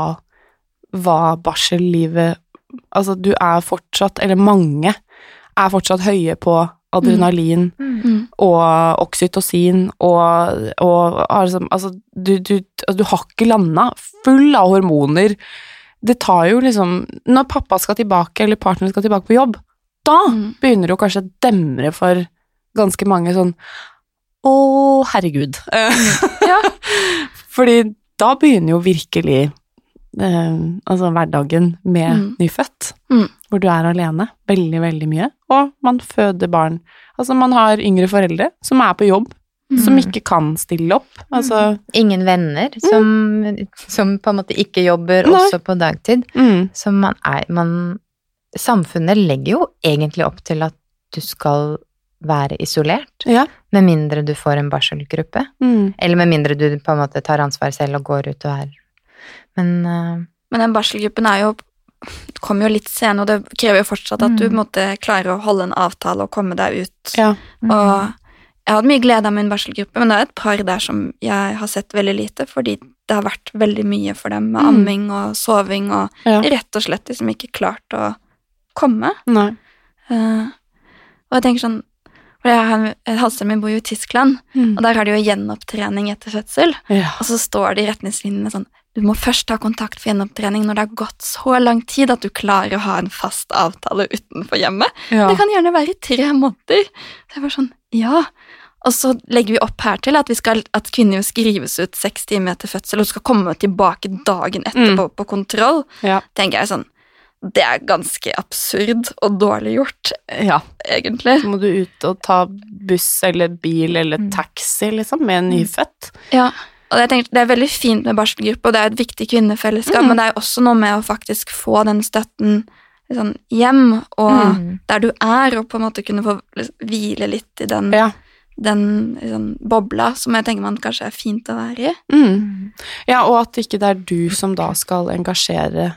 hva barsellivet, altså du er fortsatt, eller mange er fortsatt høye på adrenalin mm. Mm. og oksytocin, og, og altså, du, du, du har ikke landet full av hormoner. Det tar jo liksom, når pappa skal tilbake, eller partneren skal tilbake på jobb, da mm. begynner det jo kanskje å demre for ganske mange sånn, å, herregud. Ja. Fordi da begynner jo virkelig eh, altså hverdagen med mm. nyfødt, mm. hvor du er alene veldig, veldig mye, og man føder barn. Altså man har yngre foreldre som er på jobb som ikke kan stille opp. Altså, ingen venner som, som på en måte ikke jobber Nei. også på dagtid. mm, Så man er, man, samfunnet legger jo egentlig opp til at du skal være isolert, ja. med mindre du får en barselgruppe, Mm, eller med mindre du på en måte tar ansvar selv og går ut og er. Men uh, Men den barselgruppen er jo kommer jo litt senere, og det krever jo fortsatt at du Mm. måtte klare å holde en avtale og komme deg ut. ja. Og jeg hadde mye glede av min barselgruppe, men det er et par der som jeg har sett veldig lite, fordi det har vært veldig mye for dem med Mm. amming og soving, og Ja. rett og slett liksom ikke klart å komme. Nei. Eh, og jeg tenker sånn, for jeg har, halseren min bor jo i Tyskland, Mm. og der har de jo gjenopptrening etter fødsel, Ja. og så står det i retningslinjene sånn, du må først ta kontakt for gjenopptrening når det har gått så lang tid at du klarer å ha en fast avtale utenfor hjemmet. Ja. Det kan gjerne være i tre måneder. Så jeg var sånn, ja. Og så legger vi opp her til at, vi skal, at kvinner jo skrives ut seks timer etter fødsel, og skal komme tilbake dagen etterpå Mm. på kontroll. Ja. Tenker jeg sånn, det er ganske absurd og dårlig gjort, ja. egentlig. Så må du ut og ta buss eller bil eller Mm. taxi, liksom, med en nyfødt. Ja, og jeg tenker, det er veldig fint med barselgruppe, og det er et viktig kvinnefellesskap, Mm. men det er også noe med å faktisk få den støtten liksom, hjem, og Mm. der du er, og på en måte kunne få liksom, hvile litt i den, Ja. den liksom, bobla, som jeg tenker man kanskje er fint å være i. Mm. Ja, og at ikke det er du som da skal engasjere,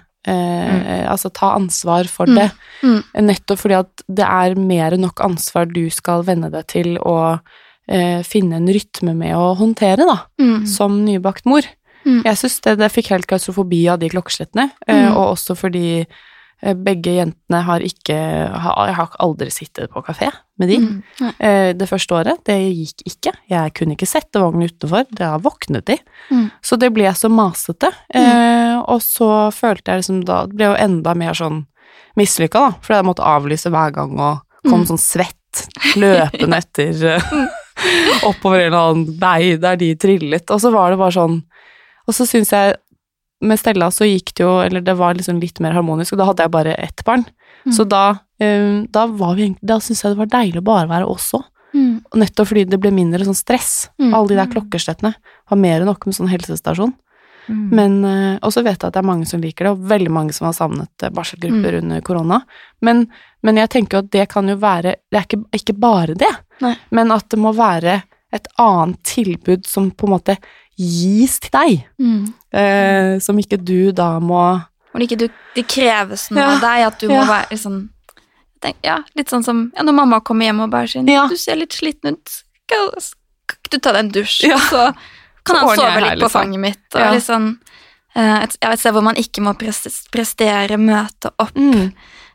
eh, altså ta ansvar for Mm. det. Mm. Nettopp fordi at det er mer enn nok ansvar du skal venne deg til å eh, finne en rytme med å håndtere, da, Mm. som nybakt mor. Mm. Jeg synes det, det fikk helt klaustrofobi av de klokkeslettene, eh, Mm. og også fordi eh, begge jentene har ikke, har, jeg har aldri sittet på kafé med de. Mm. Nei. Eh, det første året, det gikk ikke. Jeg kunne ikke sette vognen utenfor, det har våknet de. Mm. Så det ble så masete, eh, og så følte jeg liksom da, det ble jo enda mer sånn mislykka da, for jeg måtte avlyse hver gang og kom Mm. sånn svett, løpende etter, eh, oppover en eller annen vei der de trillet, og så var det bare sånn, og så synes jeg, med Stella så gikk det jo, eller det var liksom litt mer harmonisk, og da hadde jeg bare ett barn, Mm. så da, eh, da var vi egentlig, da synes jeg det var deilig å bare være oss også. Mm. Og nettopp fordi det ble mindre sånn stress. Mm. Alle de der klokkeslettene var mer enn nok med sånn helsestasjon. Mm. Men, eh, og så vet jeg at det er mange som liker det, og veldig mange som har savnet eh, barselgrupper Mm. under korona. Men, men jeg tenker jo at det kan jo være, det er ikke, ikke bare det, Nei. men at det må være et annet tilbud som på en måte gis til deg, Mm. eh, som ikke du da må... Og ikke du, det kreves noe Ja. av deg, at du Ja. må være sånn, tenk, ja, litt sånn som, ja, når mamma kommer hjem og bare sier, Ja. du ser litt sliten ut, skal, skal ikke du ta deg en dusj, Ja. og så kan Så han ordner sove jeg litt her, på liksom. fanget mitt, og Ja. litt sånn, eh, et, ja, et sted hvor man ikke må pres- prestere, møte opp, Mm.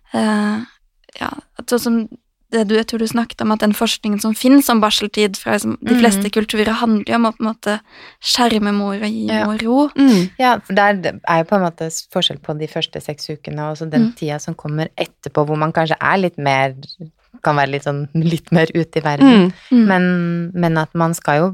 eh, ja, at sånn som det du, jeg tror du snakket om, at den forskningen som finnes om barseltid fra liksom, de Mhm. fleste kulturer handler jo om å på en måte skjerme mor og gi Ja. mor ro. Mm. Ja, for der er jo på en måte forskjell på de første seks ukene, og så den Mm. tida som kommer etterpå, hvor man kanskje er litt mer, kan være litt sånn, litt mer ute i verden. Mm. Mm. Men, men at man skal jo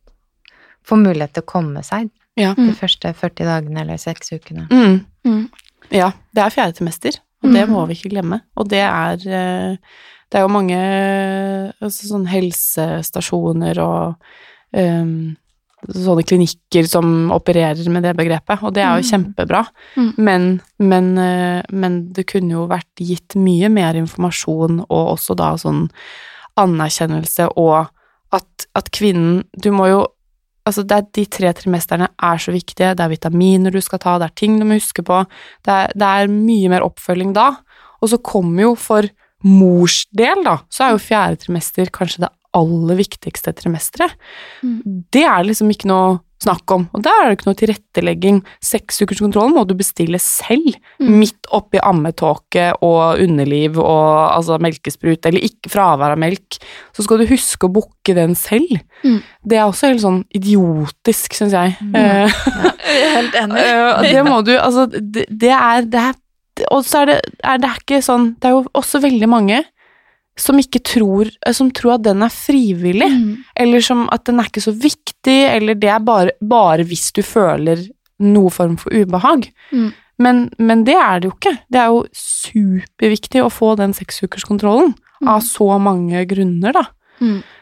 få mulighet til å komme seg Ja. de første førti dagene eller seks ukene. Mm. Mm. Ja, det er fjerde trimester, og det Mm. må vi ikke glemme. Og det er, eh, det er jo mange altså, sånn helsestasjoner og um, sånne klinikker som opererer med det begrepet, og det er jo Mm. kjempebra. Mm. Men, men, eh, men det kunne jo vært gitt mye mer informasjon, og også da sånn anerkjennelse, og at, at kvinnen, du må jo Altså, det er, de tre trimesterne er så viktige, det er vitaminer du skal ta, det er ting du må huske på, det er, det er mye mer oppfølging da, og så kommer jo for mors del da, så er jo fjerde trimester kanskje det aller viktigste trimesteret. Mm. Det er liksom ikke noe snakk om, og der er det ikke noe tilrettelegging. Seksukerskontrollen må du bestille selv, Mm. midt oppi ammetåke og underliv og altså melkesprut, eller ikke fravær av melk, så skal du huske å bukke den selv. Mm. Det er også helt sånn idiotisk, synes jeg. Mm. Eh, Jeg er helt enig. Eh, det må du, altså, det, det er, det er, og så er det, er det ikke sånn, det er jo også veldig mange som ikke tror, som tror at den er frivillig, Mm. eller som at den er ikke så viktig, eller det er bare, bare hvis du føler noe form for ubehag. Mm. Men, men det er det jo ikke. Det er jo superviktig å få den seksukerskontrollen, Mm. av så mange grunner da. Mm.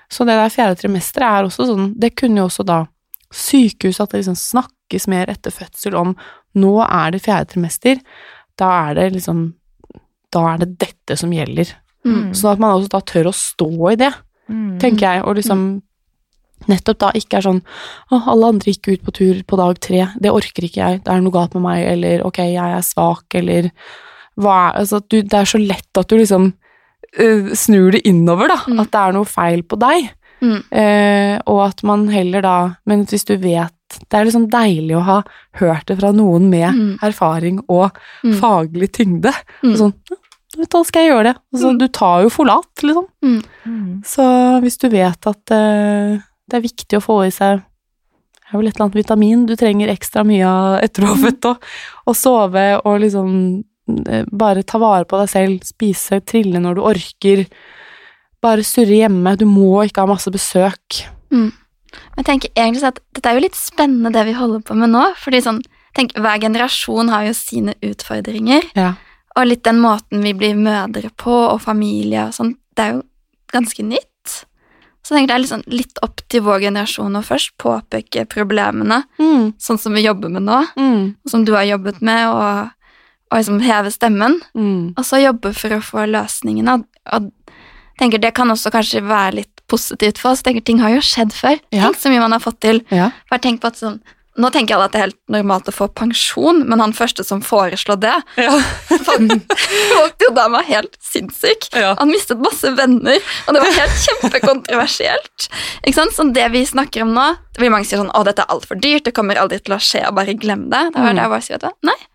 Så det der fjerde trimester er også sånn, det kunne jo også da sykehus at det liksom snakkes mer etter fødsel om, nå er det fjerde trimester, da er det liksom, da er det dette som gjelder. Mm. Så at man også da tør å stå i det, Mm. tenker jeg, og liksom nettopp da ikke er sånn, å, alle andre gikk ut på tur på dag tre, det orker ikke jeg, det er noe galt med meg, eller ok, jeg er svak, eller hva er, altså at du, det er så lett at du liksom uh, snur det innover da, Mm. at det er noe feil på deg, Mm. eh, og at man heller da, men hvis du vet, det er liksom deilig å ha hørt det fra noen med Mm. erfaring og Mm. faglig tyngde, Mm. og sånn, vet du hva, skal jeg gjøre det? Altså, Mm. du tar jo forlat, liksom. Mm. Mm. Så hvis du vet at eh, det er viktig å få i seg, det er vel et eller annet vitamin du trenger ekstra mye av etter å ha født, og, og sove, og liksom eh, bare ta vare på deg selv, spise, trille når du orker, bare surre hjemme, du må ikke ha masse besøk. Mm. Jeg tenker egentlig at dette er jo litt spennende det vi holder på med nå, fordi sånn, tenk, hver generasjon har jo sine utfordringer, Ja. og litt den måten vi blir mødre på, og familie og sånn, det er jo ganske nytt. Så jeg tenker det er litt, sånn, litt opp til vår generasjon å først påpeke problemene, Mm, sånn som vi jobber med nå, mm, og som du har jobbet med, og, og liksom heve stemmen, mm. og så jobbe for å få løsningene, og jeg tenker det kan også kanskje være litt positivt for oss. Jeg tenker ting har jo skjedd før. Ja. Tenk så mye man har fått til. Ja. Bare tenk på at sånn, nå tenker alle at det er helt normalt å få pensjon, men han første som foreslår det, Ja. folk trodde han var helt sinnssyk. Ja. Han mistet masse venner, og det var helt kjempekontroversielt. Ikke sant? Så det vi snakker om nå, det blir mange sier sånn, å, dette er alt for dyrt, det kommer aldri til å skje, og bare glem det. Det var Mm. det jeg bare sier, vet du, nei.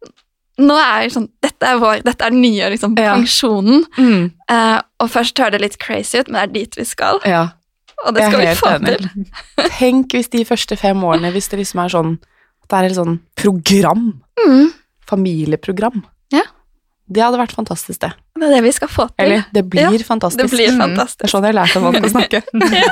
Nå er det sånn, dette er vår, dette er den nye liksom, Ja. pensjonen, Mm, eh, og først hører det litt crazy ut, men det er dit vi skal, ja. og det Jeg er skal vi helt få enig. til. Tenk hvis de første fem årene, hvis det liksom er sånn, at det er et sånn program, Mm, familieprogram. Ja. Det hadde vært fantastisk det. det er det vi skal få til. Eller, det blir Ja, fantastisk. det blir Mm. fantastisk. Det er sånn jeg lærte om å snakke.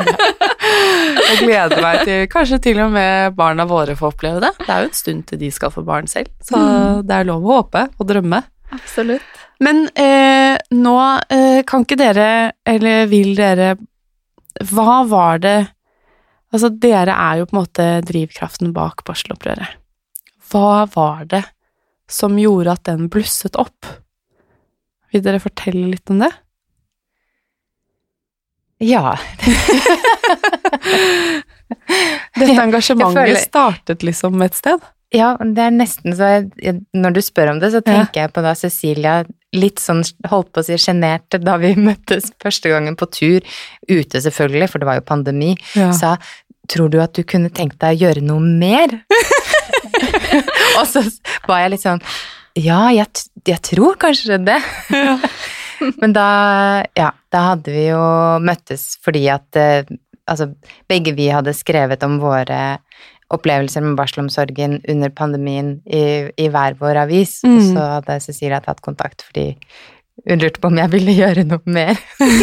Jeg gleder meg til, kanskje til og med barna våre får oppleve det. Det er jo en stund til de skal få barn selv, så Mm. det er lov å håpe og drømme. Absolutt. Men eh, nå eh, kan ikke dere, eller vil dere, hva var det, altså dere er jo på en måte drivkraften bak barselopprøret. Hva var det som gjorde at den blusset opp? Vil dere fortelle litt om det? Ja. Dette engasjementet Jeg føler- startet liksom et sted. Ja, det er nesten så jeg, jeg, når du spør om det, så tenker jeg på da Cecilia litt sånn, holdt på å si genert da vi møttes første gangen på tur, ute selvfølgelig, for det var jo pandemi, Ja. sa, tror du at du kunne tenkt deg å gjøre noe mer? Og så var jeg litt sånn, ja, jeg, t- jeg tror kanskje det. Men da, ja, da hadde vi jo møttes fordi at, eh, altså, begge vi hadde skrevet om våre opplevelser med barselomsorgen under pandemien i, i hver vår avis, Mm. og så hadde Cecilia tatt kontakt fordi hun lurte på om jeg ville gjøre noe mer.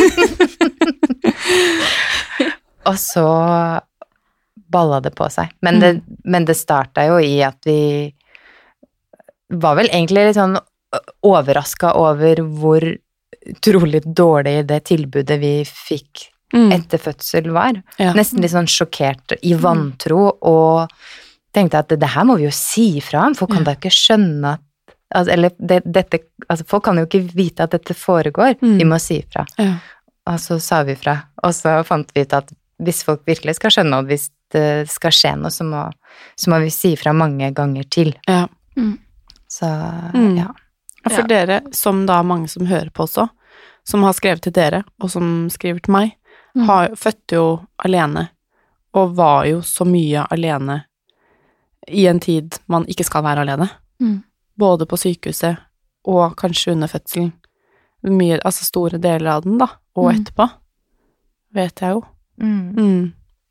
Og så balla det på seg. Men det, men det starta jo i at vi var vel egentlig litt sånn overraska over hvor utrolig dårlig det tilbudet vi fikk Mm. etter fødsel var. Ja. Nesten litt sånn sjokkert, i vantro, og tenkte at det, det her må vi jo si fra om, folk kan Ja. da ikke skjønne at altså, eller det, dette, altså folk kan jo ikke vite at dette foregår, Mm. vi må si fra. Ja. Og så sa vi fra, og så fant vi ut at hvis folk virkelig skal skjønne, og hvis det skal skje noe, så må, så må vi si fra mange ganger til. Ja. Mm. Så, Mm. ja. Ja, for dere, som da mange som hører på også, som har skrevet til dere, og som skriver til meg, Mm. har, fødte jo alene, og var jo så mye alene i en tid man ikke skal være alene. Mm. Både på sykehuset, og kanskje under fødselen. Mye, altså store deler av den da, og Mm. etterpå. Vet jeg jo. Mm. Mm.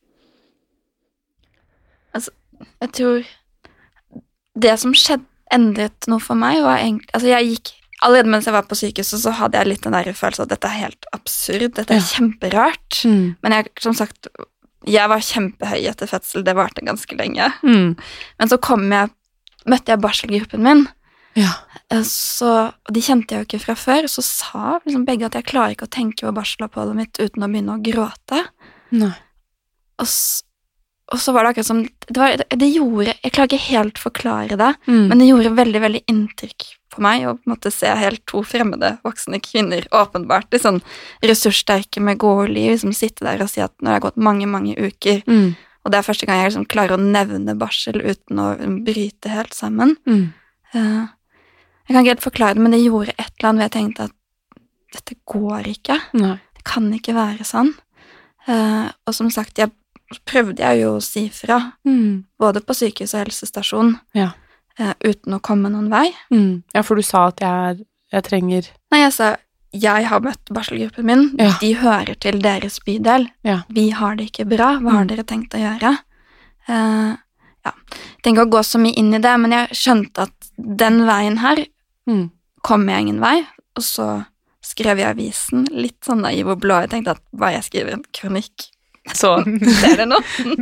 Jeg tror det som skjedde, endret noe for meg, var egentlig, altså jeg gikk, allerede mens jeg var på sykehuset, så hadde jeg litt den der følelsen at dette er helt absurd, dette er Ja. kjemperart. Mm. Men jeg, som sagt, jeg var kjempehøy etter fødsel, det varte ganske lenge. Mm. Men så kom jeg, møtte jeg barselgruppen min, Ja. Eh, Så, og de kjente jeg jo ikke fra før, så sa liksom begge at jeg klarer ikke å tenke på barseloppholdet mitt uten å begynne å gråte. Nei. Og, s- og så var det akkurat som det, var, det, det gjorde Jeg klarer ikke helt forklare det, Mm. men det gjorde veldig, veldig inntrykk på meg å på en måte se helt to fremmede voksne kvinner, åpenbart de sånn ressurssterke med gode liv, liksom sitte der og si at når det har gått mange, mange uker, Mm. og det er første gang jeg liksom klarer å nevne barsel uten å liksom bryte helt sammen. Mm. Eh, Jeg kan ikke helt forklare det, men det gjorde et eller annet hvor jeg tenkte at dette går ikke. Nei. Det kan ikke være sånn. Eh, og som sagt, jeg prøvde jeg jo å si fra, Mm. både på sykehus og helsestasjon, Ja. eh, uten å komme noen vei. Mm. Ja, for du sa at jeg, er, jeg trenger Nei, jeg sa, jeg har møtt barselgruppen min, Ja. de hører til deres bydel, Ja. vi har det ikke bra, hva har Mm. dere tenkt å gjøre? Eh, ja, jeg tenker å gå så mye inn i det, men jeg skjønte at den veien her mm. kom jeg ingen vei, og så skrev jeg i avisen, litt sånn naiv og blå, jeg tenkte at bare jeg skriver en kronikk, så skjer det noe.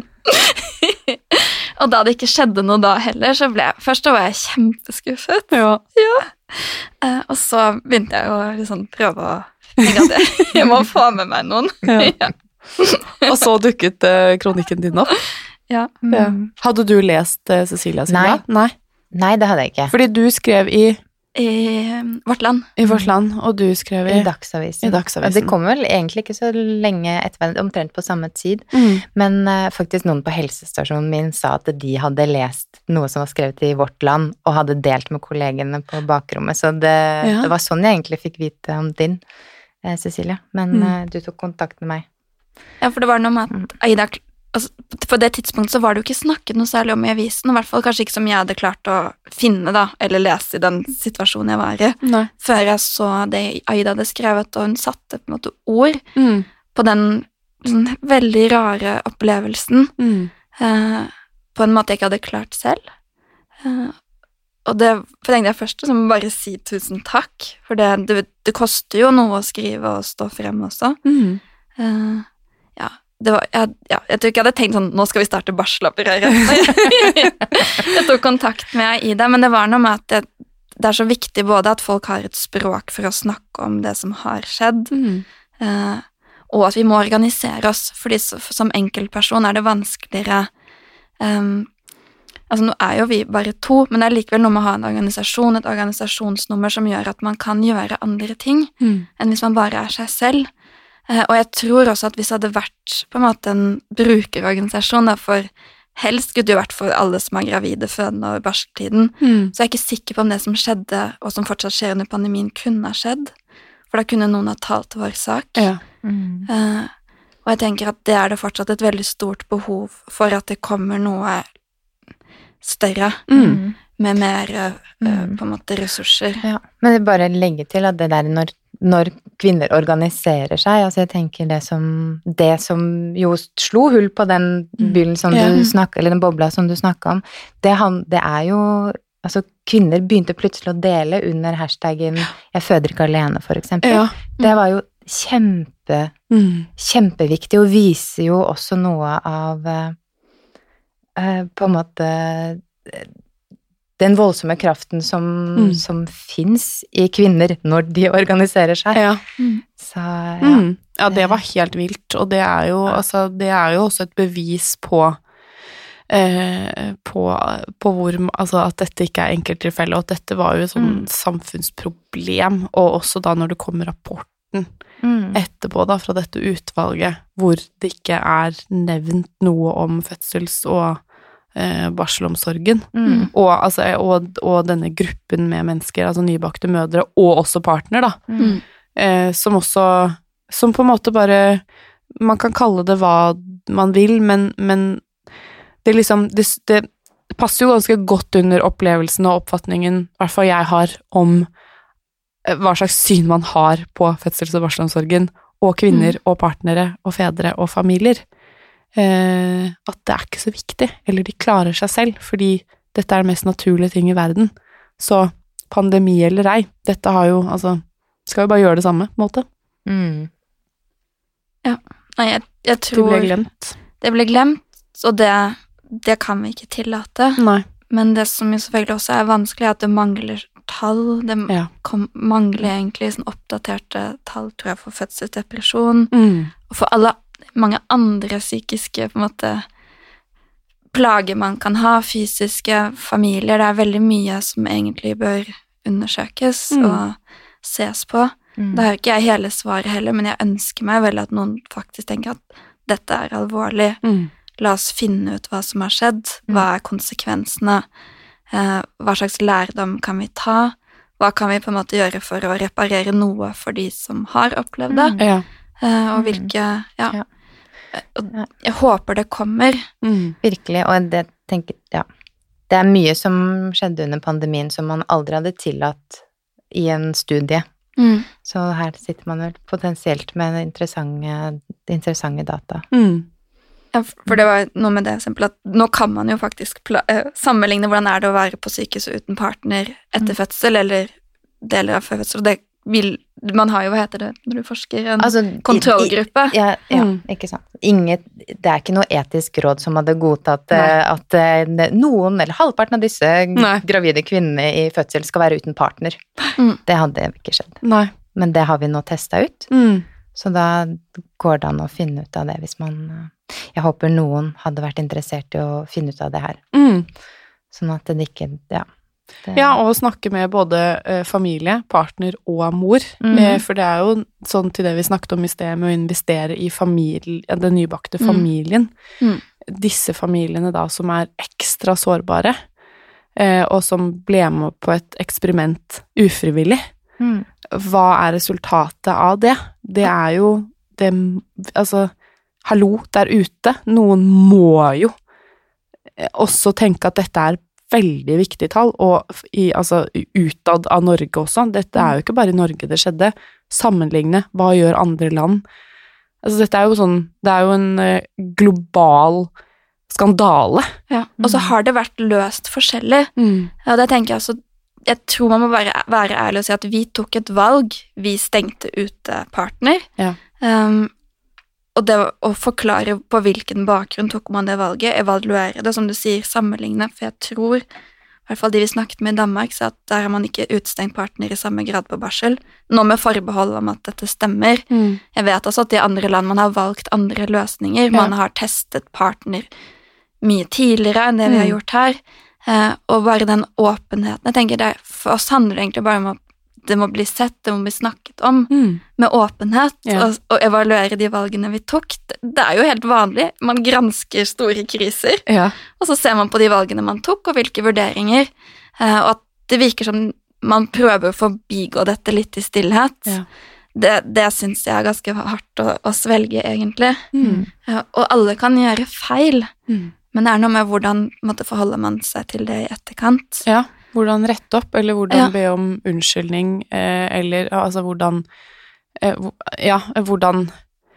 Og da det ikke skjedde noe da heller, så ble jeg, først da var jeg kjempeskuffet, Ja. eh, og så begynte jeg å liksom prøve å tenke at jeg, jeg må få med meg noen. Ja. Ja. Og så dukket eh, kronikken din opp. Ja. Ja. Mm. Hadde du lest eh, Cecilia sin Nei. da? Nei. Nei, det hadde jeg ikke. Fordi du skrev i, I um, Vårt Land. i Vårt Land, og du skrev i I Dagsavisen. I Dagsavisen. Og det kom vel egentlig ikke så lenge etter, omtrent på samme tid. Mm. Men eh, faktisk noen på helsestasjonen min sa at de hadde lest noe som var skrevet i Vårt Land, og hadde delt med kollegene på bakrommet. Så det, Ja. det var sånn jeg egentlig fikk vite om din, eh, Cecilia. Men Mm. eh, du tok kontakt med meg. Ja, for det var noe med at Aida altså, på det tidspunktet så var det jo ikke snakket noe særlig om i avisen, og i hvert fall kanskje ikke som jeg hadde klart å finne, da, eller lese i den situasjonen jeg var i, Nei. før jeg så det Aida hadde skrevet, og hun satte på en måte ord Mm. på den sånn, veldig rare opplevelsen, Mm. eh, på en måte jeg ikke hadde klart selv. Eh, og det for tenkte jeg først liksom bare si tusen takk, for det, det, det koster jo noe å skrive og stå frem også. Mm. Eh, ja, det var, jeg, ja, jeg tror ikke jeg hadde tenkt sånn, nå skal vi starte barselopprøret. jeg, jeg tok kontakt med Aida, men det var noe med at det, det er så viktig både at folk har et språk for å snakke om det som har skjedd, Mm. eh, og at vi må organisere oss, fordi så, som enkeltperson er det vanskeligere. Um, altså nå er jo vi bare to, men det er likevel noe med å ha en organisasjon, et organisasjonsnummer som gjør at man kan gjøre andre ting, Mm. enn hvis man bare er seg selv. Eh, og jeg tror også at hvis det hadde vært på en måte en brukerorganisasjon, da, for helst skulle det jo vært for alle som er gravide, fødende og i barseltiden, Mm. så jeg er ikke sikker på om det som skjedde, og som fortsatt skjer under pandemien, kunne ha skjedd. For da kunne noen ha talt vår sak. Ja. Mm. Eh, og jeg tenker at det er det fortsatt et veldig stort behov for at det kommer noe større, Mm. med mer eh, Mm. på en måte ressurser. Ja, men jeg bare legge til at det der når, når kvinner organiserer seg, altså jeg tenker det som, det som jo slo hull på den byllen som Ja. du snakket, eller den bobla som du snakket om, det, han, det er jo, altså kvinner begynte plutselig å dele under hashtaggen «Jeg føder ikke alene», for eksempel. Ja. Det var jo kjempe, Mm. kjempeviktig, og viser jo også noe av eh, eh, på en måte eh, den voldsomme kraften som, Mm. som finnes i kvinner når de organiserer seg. Ja. Så ja. Mm. Ja, det var helt vilt, og det er jo, altså, det er jo også et bevis på eh, på, på hvor, altså at dette ikke er enkelttilfelle, og at dette var jo et sånn Mm. samfunnsproblem, og også da når det kommer rapporten Mm. etterpå da, fra dette utvalget, hvor det ikke er nevnt noe om fødsels- og eh, barselomsorgen, Mm. og, altså, og, og denne gruppen med mennesker, altså nybakte mødre, og også partner da, Mm. eh, som også, som på en måte bare, man kan kalle det hva man vil, men, men det liksom, det, det passer jo ganske godt under opplevelsen og oppfatningen, i hvert fall jeg har, om eh, hva slags syn man har på fødsels- og barselomsorgen, og kvinner, og partnere, og fedre, og familier. Eh, at det er ikke så viktig, eller de klarer seg selv, fordi dette er den mest naturlige ting i verden. Så pandemi eller ei, dette har jo, altså, skal jo bare gjøre det samme, på en måte. Mm. Nei, jeg, jeg Det tror ble glemt. det ble glemt, og det, det kan vi ikke tillate. Nei. Men det som jo selvfølgelig også er vanskelig, er at det mangler tall. Det Ja. kom, mangler egentlig sånn oppdaterte tall, tror jeg, for fødselsdepresjon. Mm. Og for alle mange andre psykiske på en måte plager man kan ha, fysiske familier. Det er veldig mye som egentlig bør undersøkes Mm. og ses på. Mm. Da har ikke jeg hele svaret heller, men jeg ønsker meg vel at noen faktisk tenker at dette er alvorlig. Mm. La oss finne ut hva som har skjedd. Hva er konsekvensene? Eh, hva slags lærdom kan vi ta? Hva kan vi på en måte gjøre for å reparere noe for de som har opplevd det? Mm. Ja. Eh, og Mm. hvilke, ja. Ja. Og Ja. jeg håper det kommer. Mm. Virkelig, og det tenker, ja. Det er mye som skjedde under pandemien som man aldri hadde tillatt i en studie. Mm. Så her sitter man vel potensielt med interessante, interessante data. Mm. Ja, for det var noe med det eksempel at nå kan man jo faktisk pla- eh, sammenligne hvordan er det å være på sykehuset uten partner etter Mm. fødsel, eller deler av fødsel. Det vil, man har jo, hva heter det når du forsker, en Altså, i- kontrollgruppe. i- Ja, ja Mm. ikke sant. Inget, det er ikke noe etisk råd som hadde godtatt eh, Nei. at eh, noen, eller halvparten av disse Nei. gravide kvinnene i fødsel skal være uten partner. Mm. Det hadde ikke skjedd. Nei. Men det har vi nå testet ut, Mm. så da går det an å finne ut av det hvis man eh, Jeg håper noen hadde vært interessert i å finne ut av det her, Mm. sånn at det ikke Ja. Det, Ja, og snakke med både eh, familie, partner og mor. Mhm. Eh, for det er jo sånn til det vi snakket om i sted, med å investere i familie, ja, den nybakte Mm. familien. Mm. Disse familiene da som er ekstra sårbare, eh, og som ble med på et eksperiment ufrivillig. Mm. Hva er resultatet av det? Det er jo det, altså, hallo der ute. Noen må jo eh, også tenke at dette er veldig viktige tall, og i, altså, utad av Norge også. Dette er jo ikke bare i Norge det skjedde. Sammenligne, hva gjør andre land? Altså, dette er jo sånn, det er jo en eh, global skandale. Ja. Og så har det vært løst forskjellig. Og det tenker jeg også, jeg tror man må være, være ærlig og si at vi tok et valg, vi stengte ute partner. Ja. Um, og det å forklare på hvilken bakgrunn tok man det valget, evaluere det, som du sier, sammenligne, for jeg tror, i hvert fall de vi snakket med i Danmark, så at der har man ikke utstengt partner i samme grad på barsel, nå med forbehold om at dette stemmer. Mm. Jeg vet også at i andre land man har valgt andre løsninger, man har testet partner mye tidligere enn det vi har Mm. gjort her, eh, og bare den åpenheten, jeg tenker det, for oss handler det egentlig bare om at det må bli sett, det må bli snakket om, Mm. med åpenhet, Ja. og, og evaluere de valgene vi tok. Det, det er jo helt vanlig, man gransker store kriser, Ja. og så ser man på de valgene man tok, og hvilke vurderinger, eh, og at det virker som man prøver å forbigå dette litt i stillhet. Ja. Det, det synes jeg er ganske hardt å, å svelge, egentlig. Mm. Ja, og alle kan gjøre feil, Mm. men det er noe med hvordan måtte, forholder man seg til det i etterkant. Ja, hvordan rette opp, eller hvordan Ja. be om unnskyldning, eh, eller ja, altså hvordan eh, hvor- Ja, hvordan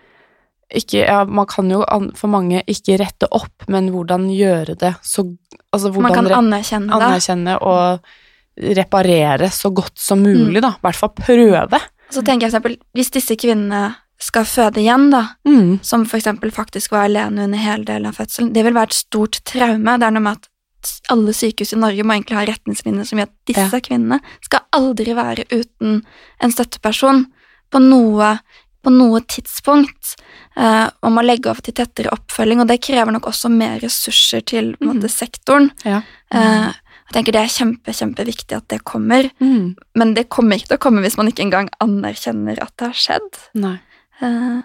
ikke, ja, man kan jo an- for mange ikke rette opp, men hvordan gjøre det så altså hvordan Man kan rett- anerkjenne det. anerkjenne og reparere så godt som mulig, da. I hvert fall prøve. Og så tenker jeg for eksempel, hvis disse kvinnene skal føde igjen, da, Mm. som for eksempel faktisk var alene under hele delen av fødselen, det vil være et stort traume. Det er noe med at alle sykehus i Norge må egentlig ha retningslinjer som gjør at disse kvinnene skal aldri være uten en støtteperson på noe, på noe tidspunkt, eh, og må legge over til tettere oppfølging, og det krever nok også mer ressurser til på en måte, sektoren. Ja. Eh, jeg tenker det er kjempe, kjempeviktig at det kommer, Mm. men det kommer ikke til å komme hvis man ikke engang anerkjenner at det har skjedd. Nei. Eh,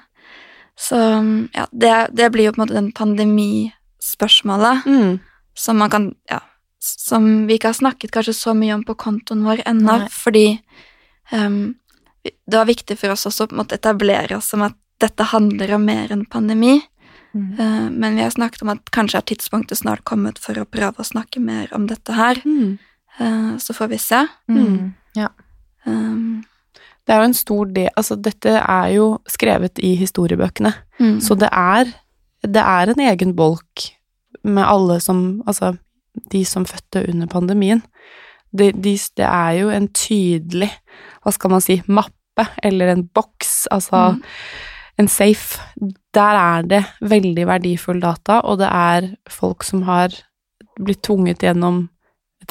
så ja, det, det blir jo på en måte den pandemispørsmålet Mm. som man kan, ja, som vi ikke har snakket kanskje så mye om på kontoen vår ennå, Nei. fordi um, det var viktig for oss også på en måte etablere oss som at dette handler om mer enn pandemi, Mm. eh, men vi har snakket om at kanskje er tidspunktet snart kommet for å prøve å snakke mer om dette her, Mm. eh, så får vi se. Mm. Ja. Um, Det er jo en stor del Altså, dette er jo skrevet i historiebøkene. mm. Så det er, det er en egen bolk med alle som Altså, de som fødte under pandemien. Det, de, det er jo en tydelig, hva skal man si, mappe, eller en boks, altså Mm. en safe. Der er det veldig verdifull data, og det er folk som har blitt tvunget gjennom et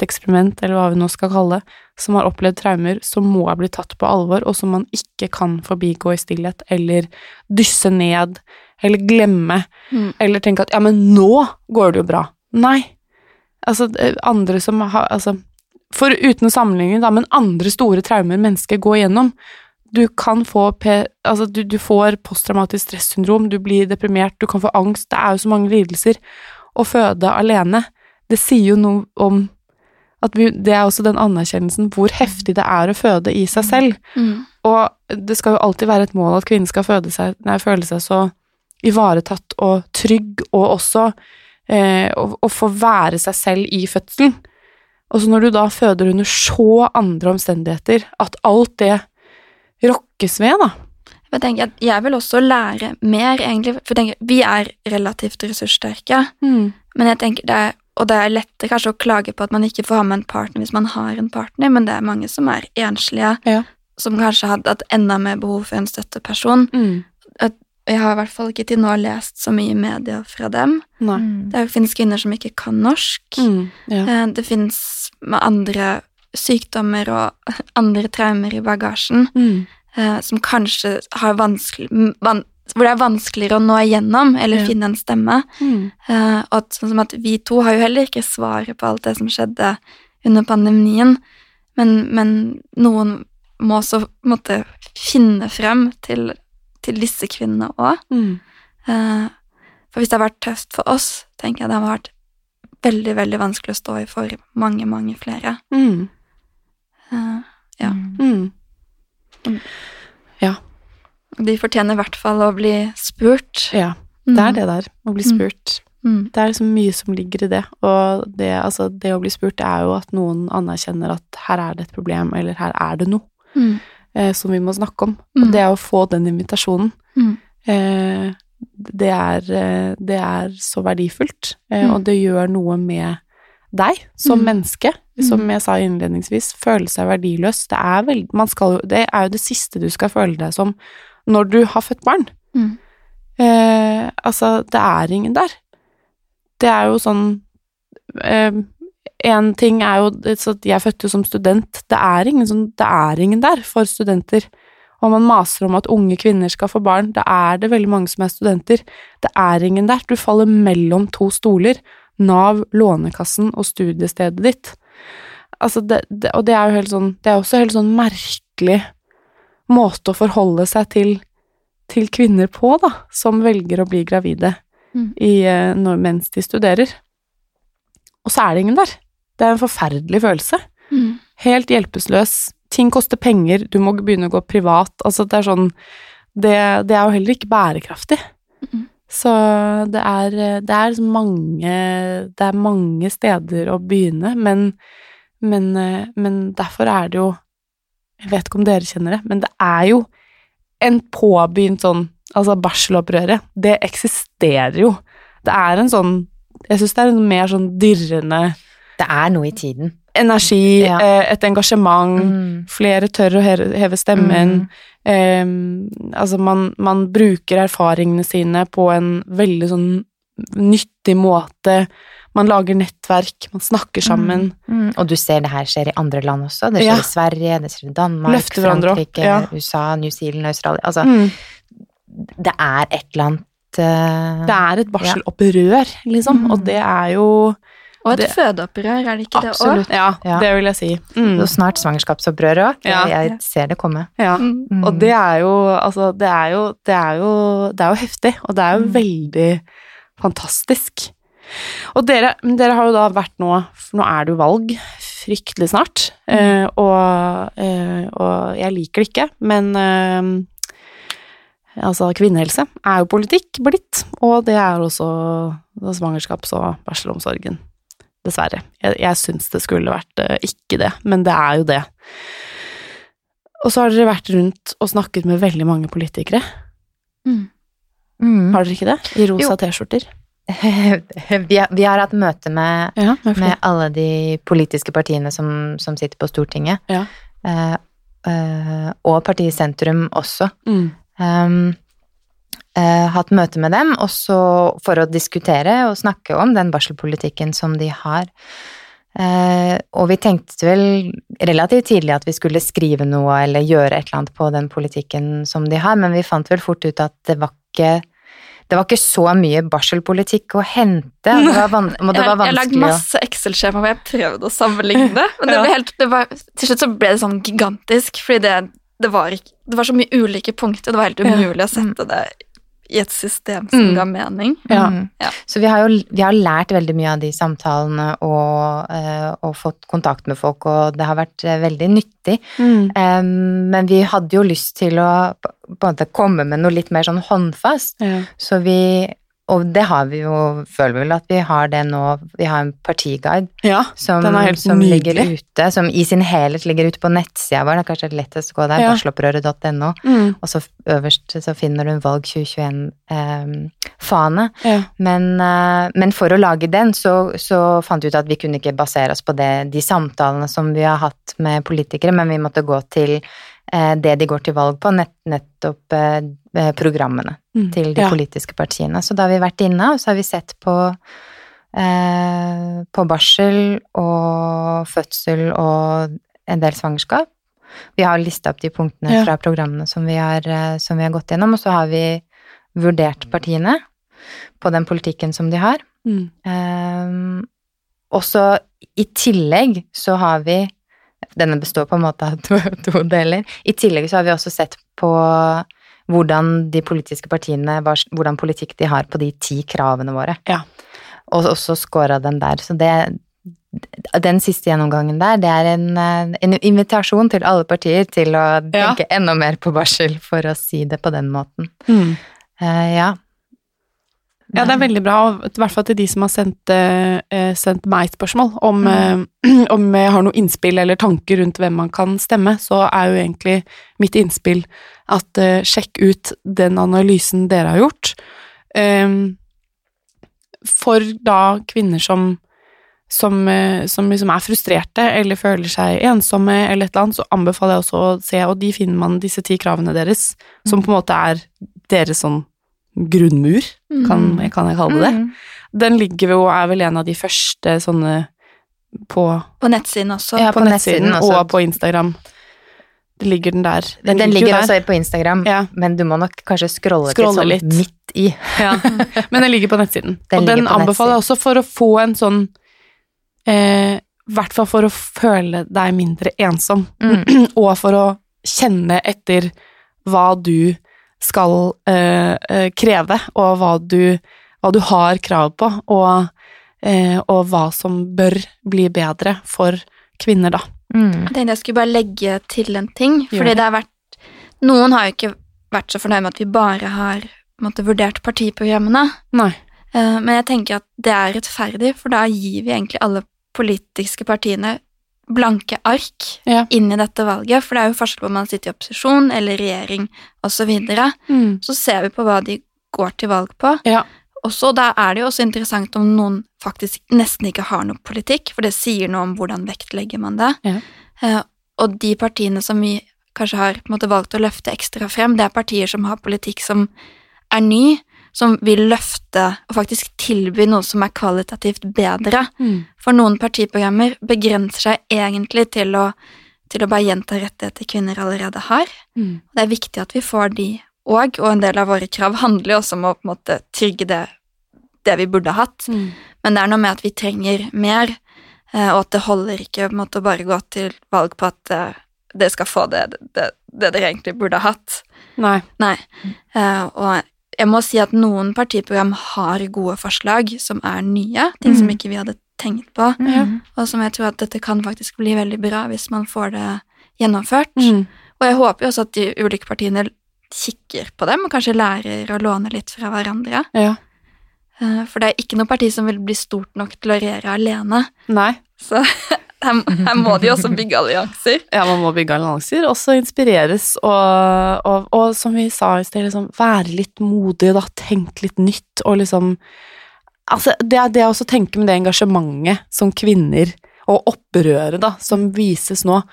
et eksperiment, eller hva vi nå skal kalle det, som har opplevd traumer, som må bli tatt på alvor, og som man ikke kan forbigå i stillhet, eller dysse ned, eller glemme, mm. eller tenke at, ja, men nå går det jo bra. Nei. Altså, andre som har, altså, for uten sammenligning da, men andre store traumer mennesker går gjennom, du kan få, altså, du, du får posttraumatisk stressyndrom, du blir deprimert, du kan få angst, det er jo så mange lidelser, å føde alene, det sier jo noe om at vi, det er også den anerkjennelsen hvor heftig det er å føde i seg selv. Mm. Og det skal jo alltid være et mål at kvinnen skal føde seg, nei, føle seg så ivaretatt og trygg, og også eh, å, å få være seg selv i fødselen. Og så når du da føder under så andre omstendigheter, at alt det rokkes ved, da. Jeg tenker at jeg vil også lære mer, egentlig, for jeg tenker, vi er relativt ressurssterke, mm. men jeg tenker det er, og det er lettere kanskje å klage på at man ikke får ha med en partner hvis man har en partner, men det er mange som er enslige, ja. Som kanskje hadde hatt enda mer behov for en støtteperson. Mm. At jeg har i hvert fall ikke til nå lest så mye media fra dem. Nei. Det finnes kvinner som ikke kan norsk. Mm. Ja. Det finnes med andre sykdommer og andre traumer i bagasjen. Mm. Uh, som kanskje har vanskelig, van, hvor det er vanskeligere å nå igjennom, eller ja. Finne en stemme. Mm. Uh, og at, sånn som at vi to har jo heller ikke svaret på alt det som skjedde under pandemien, men, men noen må også måtte finne frem til, til disse kvinnene også. Mm. Uh, for hvis det har vært tøft for oss, tenker jeg det har vært veldig, veldig vanskelig å stå i for mange, mange flere. Mm. Uh, ja. Mm. Ja. De fortjener i hvert fall å bli spurt. Ja, det er det der, å bli spurt. Mm. Det er liksom mye som ligger i det, og det, altså, det å bli spurt er jo at noen anerkjenner at her er det et problem, eller her er det noe mm. eh, som vi må snakke om. Mm. Og det er å få den invitasjonen. Mm. Eh, det, er, det er så verdifullt, eh, mm. og det gjør noe med deg som mm. menneske, som jeg sa innledningsvis, føle seg verdiløs. Det er, vel, man skal, det er jo det siste du skal føle deg som når du har født barn. Mm. Eh, altså, det er ingen der. Det er jo sånn eh, en ting er jo, så jeg fødte jo som student, det er, ingen sånn, det er ingen der for studenter. Og man maser om at unge kvinner skal få barn, da er det veldig mange som er studenter. Det er ingen der. Du faller mellom to stoler, Nav, Lånekassen og studiestedet ditt. Altså det, det, og det er jo helt sånn, det er også helt sånn merkelig måte å forholde seg til, til kvinner på, da, som velger å bli gravide mm. i, når, mens de studerer. Og så er det ingen der. Det er en forferdelig følelse. Mm. Helt hjelpeløs. Ting koster penger, du må begynne å gå privat. Altså det er sånn, det, det er jo heller ikke bærekraftig. Mm. Så det er, det er mange, det er mange steder å begynne, men, men, men derfor er det jo, jeg vet ikke om dere kjenner det, men det er jo en påbegynt sånn, altså barselopprøret, det eksisterer jo. Det er en sånn, jeg synes det er en mer sånn dirrende... Det er noe i tiden. Energi, ja. Et engasjement, mm. flere tør å heve stemmen, mm. Um, altså man, man bruker erfaringene sine på en veldig sånn nyttig måte, man lager nettverk, man snakker sammen. Mm. Mm. Og du ser det her skjer i andre land også, det skjer ja. I Sverige, det skjer i Danmark, Frankrike, ja. U S A, New Zealand, Australia, altså mm. det er et eller annet uh, det er et barselopprør, liksom, mm. og det er jo og et det, fødeopprør, er det ikke absolutt, det også? Ja, det vil jeg si. Mm. Og snart svangerskapsopprør også, ja. Jeg ser det komme. Ja, mm. og det er jo, altså, det er jo, det er jo, det er jo heftig, og det er jo mm. veldig fantastisk. Og dere, dere har jo da vært nå, nå er det jo valg, fryktelig snart, mm. eh, og, eh, og jeg liker det ikke, men eh, altså kvinnehelse er jo politikk blitt, og det er også svangerskaps- og barselomsorgen. Dessverre. Jeg, jeg synes det skulle vært uh, ikke det, men det er jo det. Og så har dere vært rundt og snakket med veldig mange politikere. Mm. Mm. Har dere ikke det? I rosa t-skjorter? vi, har, vi har hatt møte med, ja, med alle de politiske partiene som, som sitter på Stortinget. Ja. Uh, uh, og partiet Sentrum også. Mm. Um, Uh, hatt møte med dem, også for å diskutere og snakke om den barselpolitikken som de har. Eh, og vi tenkte vel relativt tidlig at vi skulle skrive noe eller gjøre et eller annet på den politikken som de har, men vi fant vel fort ut at det var ikke det var ikke så mye barselpolitikk å hente. Det var, van- det var vanskelig. Jeg, jeg lagde masse Excel-skjema hvor jeg prøvde å sammenligne, men det ble helt, det var, til slutt så ble det sånn gigantisk, fordi det, det, var, ikke, det var så mye ulike punkter, det var helt umulig å sette det i et system som mm. ga mening. Ja. Mm. Ja. Så vi har jo vi har lært veldig mye av de samtalene og, uh, og fått kontakt med folk, og det har vært uh, veldig nyttig. Mm. Um, men vi hadde jo lyst til å på en måte komme med noe litt mer sånn håndfast. Ja. Så vi, og det har vi jo, føler vi vel at vi har det nå, vi har en partiguide ja, som, som ligger ute, som i sin helhet ligger ute på nettsida vår, det er kanskje lettest å gå der, ja. barselopprøret punktum no, mm. og så øverst så finner du en valg tjue tjueen-fane. Eh, ja. men, eh, men for å lage den, så, så fant vi ut at vi kunne ikke basere oss på det, de samtalene som vi har hatt med politikere, men vi måtte gå til eh, det de går til valg på, nett, nettopp eh, programmene mm. til de ja. politiske partiene. Så da har vi vært inne, og så har vi sett på eh, på barsel og fødsel og en del svangerskap. Vi har listet opp de punktene ja. fra programmene som vi, har, som vi har gått gjennom, og så har vi vurdert partiene på den politikken som de har. Mm. Um, og så i tillegg så har vi, denne består på en måte av to, to deler, i tillegg så har vi også sett på hvordan de politiske partiene, hvordan politikk de har på de ti kravene våre. Ja. Og også skåret den der. Så det, den siste gjennomgangen der, det er en, en invitasjon til alle partier til å tenke ja. enda mer på barsel, for å si det på den måten. Mm. Uh, ja. Ja, det er veldig bra, og i hvert fall til de som har sendt, uh, sendt meg spørsmål om, mm. uh, om jeg har noe innspill eller tanker rundt hvem man kan stemme, så er jo egentlig mitt innspill at uh, sjekk ut den analysen dere har gjort. Um, for da kvinner som, som, uh, som liksom er frustrerte eller føler seg ensomme eller et eller annet, så anbefaler jeg også å se, og de finner man disse ti kravene deres, mm. som på en måte er deres sånn grunnmur, kan, kan jeg kalle det. Mm. Den ligger jo, er vel en av de første sånne på... På nettsiden også. Ja, på, på nettsiden, nettsiden også. Og på Instagram. Det ligger den der. Den, den ligger, ligger også på Instagram, ja. men du må nok kanskje scrolle, scrolle litt, sånn midt i. Ja. Men den ligger på nettsiden. Den og den anbefaler jeg også for å få en sånn, eh, i hvert fall for å føle deg mindre ensom, mm. og for å kjenne etter hva du skal øh, kreve, og hva du, hva du har krav på, og, øh, og hva som bør bli bedre for kvinner, da. Mm. Jeg tenkte jeg skulle bare legge til en ting, fordi det har vært, noen har jo ikke vært så fornøyd med at vi bare har måtte, vurdert partiprogrammene. Nei. Uh, men jeg tenker at det er rettferdig, for da gir vi egentlig alle politiske partiene blanke ark ja. inn i dette valget, for det er jo forskjell på om man sitter i opposisjon eller regjering og så videre. Mm. Så ser vi på hva de går til valg på. Ja. Og så da er det jo også interessant om noen faktisk nesten ikke har noe politikk, for det sier noe om hvordan vektlegger man det. Ja. Eh, og de partiene som vi kanskje har på en måte valgt å løfte ekstra frem, det er partier som har politikk som er ny, som vil løfte og faktisk tilby noe som er kvalitativt bedre. Mm. For noen partiprogrammer begrenser seg egentlig til å, til å bare gjenta rettigheter kvinner allerede har. Mm. Det er viktig at vi får de og, og en del av våre krav handler jo også om å på en måte trygge det, det vi burde ha hatt. Mm. Men det er noe med at vi trenger mer, og at det holder ikke på en måte å bare gå til valg på at det skal få det, det, det dere egentlig burde ha hatt. Nei. Nei. Mm. Uh, og jeg må si at noen partiprogram har gode forslag som er nye, ting mm. som ikke vi hadde tenkt på, mm. og som jeg tror at dette kan faktisk bli veldig bra hvis man får det gjennomført. Mm. Og jeg håper jo også at de ulike partiene kikker på dem, og kanskje lærer å låne litt fra hverandre. Ja. For det er ikke noe parti som vil bli stort nok til å regjere alene. Nei. Så her, her må de også bygge allianser. Ja, man må bygge allianser, også inspireres, og, og, og som vi sa i sted, liksom, være litt modig, da, tenk litt nytt, og liksom, altså, det er det å også tenke med det engasjementet som kvinner, og opprøret, da, som vises nå.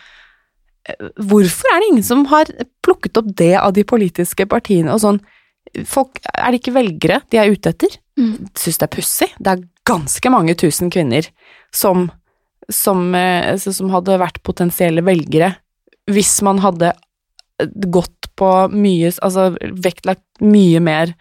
Hvorfor er det ingen som har plukket opp det av de politiske partiene, og sånn, folk, er det ikke velgere de er ute etter? Mm. Synes det er pussig. Det er ganske mange tusen kvinner som som, eh, som hadde vært potensielle velgere hvis man hadde gått på mye, altså vektlagt mye mer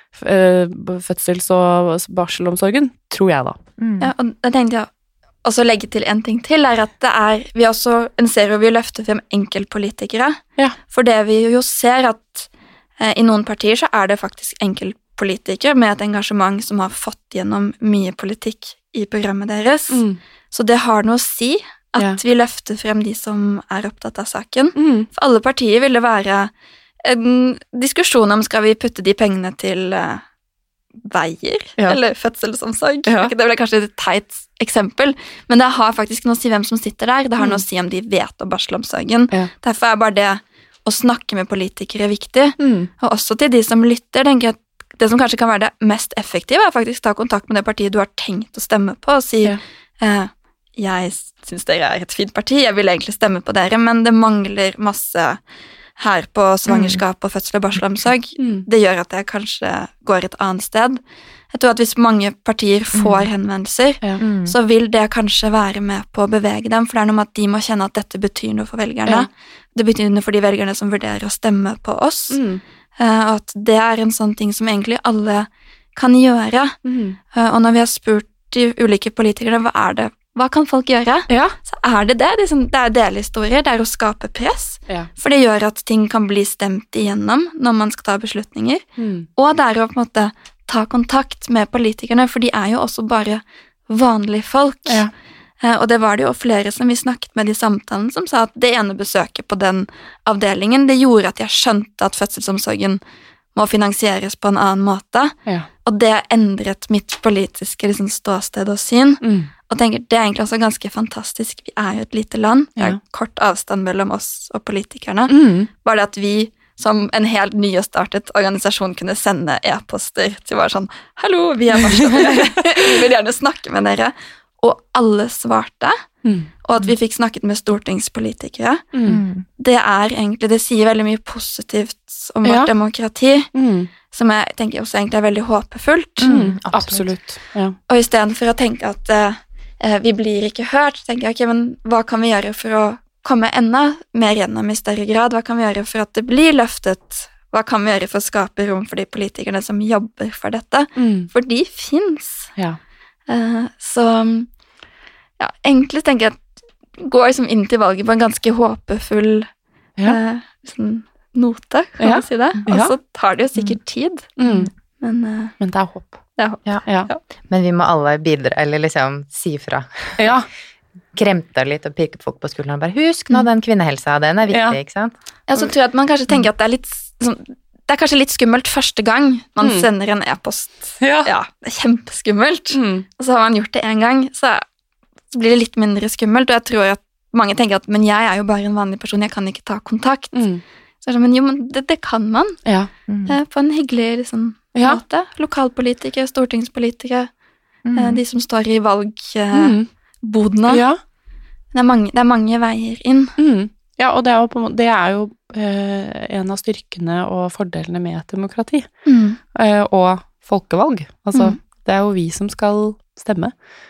eh, fødsels- og barselomsorgen, tror jeg da. Mm. Ja, og da tenkte jeg også legge til en ting til, er at det er, vi også, en serie vi løfter frem enkeltpolitikere, Ja. for det vi jo ser at eh, i noen partier så er det faktisk enkeltpolitikere med et engasjement som har fått gjennom mye politikk i programmet deres, Mm. så det har noe å si at Ja. vi løfter frem de som er opptatt av saken. Mm. For alle partier vil det være en diskusjon om skal vi putte de pengene til eh, veier, Ja. eller fødselsomsorg. Ja. Det ble kanskje et teit eksempel, men det har faktisk noe å si hvem som sitter der. Det har Mm. noe å si om de vet om barselomsorgen. Ja. Derfor er bare det å snakke med politikere viktig. Mm. Og også til de som lytter, tenker jeg at det som kanskje kan være det mest effektive, er faktisk ta kontakt med det partiet du har tenkt å stemme på, og si Ja. eh, jeg syns dere er et fint parti, jeg vil egentlig stemme på dere, men det mangler masse her på svangerskap og fødsel og barselomsorg. Mm. Det gjør at jeg kanskje går et annet sted. Jeg tror at hvis mange partier får henvendelser, Ja. Mm. så vil det kanskje være med på å bevege dem, for det er noe med at de må kjenne at dette betyr noe for velgerne. Ja. Det betyr noe for de velgerne som vurderer å stemme på oss, Mm. eh, og at det er en sånn ting som egentlig alle kan gjøre. Mm. Eh, Og når vi har spurt de ulike politikerne, hva er det, hva kan folk gjøre? Ja. Så er det det. Det er, sånn, det er delhistorier, det er å skape press, Ja. for det gjør at ting kan bli stemt igjennom når man skal ta beslutninger. Mm. Og det er å på en måte ta kontakt med politikerne, for de er jo også bare vanlige folk. Ja. Eh, Og det var det jo flere som vi snakket med i samtalen, som sa at det ene besøket på den avdelingen, det gjorde at jeg skjønte at fødselsomsorgen må finansieres på en annen måte, Ja. og det endret mitt politiske liksom, ståsted og syn. Mm. Og tenker, det er egentlig også ganske fantastisk. Vi er jo et lite land, det er Ja. kort avstand mellom oss og politikerne. Mm. Bare det at vi som en helt nystartet organisasjon kunne sende e-poster til bare sånn, hallo, vi er varslere, vi vil gjerne snakke med dere. Og alle svarte, Mm. og at vi fikk snakket med stortingspolitikere. Mm. Mm. Det er egentlig, det sier veldig mye positivt om Ja. vårt demokrati, Mm. som jeg tenker også egentlig er veldig håpefullt. Mm. absolutt. Absolutt. Ja. Og i stedet for å tenke at eh, eh, vi blir ikke hørt, så tenker jeg, ok, men hva kan vi gjøre for å komme enda mer gjennom i større grad? Hva kan vi gjøre for at det blir løftet? Hva kan vi gjøre for å skape rom for de politikerne som jobber for dette? Mm. For de finnes. Ja. Eh, så ja, egentlig tenker jeg at går liksom inn til valget på en ganske håpefull Ja. eh, sånn note, kan Ja. man si det. Og Ja. så tar det jo sikkert tid, Mm. men eh, Men det er håp. det er håp. Ja. Ja. Men vi må alle bidra, eller liksom si fra. Ja. Kremte litt og pirket folk på skulderen og bare husk nå den kvinnehelsa, den er viktig, Ja. ikke sant? Ja, så tror jeg at man kanskje tenker at det er litt sånn, det er kanskje litt skummelt første gang man Mm. sender en e-post. Ja. Ja, det er kjempeskummelt. Mm. Og så har man gjort det en gang, så, så blir det litt mindre skummelt, og jeg tror at mange tenker at, men jeg er jo bare en vanlig person, jeg kan ikke ta kontakt. Mm. Så er det sånn, men jo, men det, det kan man, Ja. Mm. eh, på en hyggelig liksom, Ja. måte. Lokalpolitikere, stortingspolitikere, Mm. eh, de som står i Mm. valgbodene. Ja. Det, er mange, det er mange veier inn. Mm. Ja, og det er jo, på, en måte- det er jo eh, en av styrkene og fordelene med et demokrati. Mm. Eh, og folkevalg. Altså, Mm. det er jo vi som skal stemme.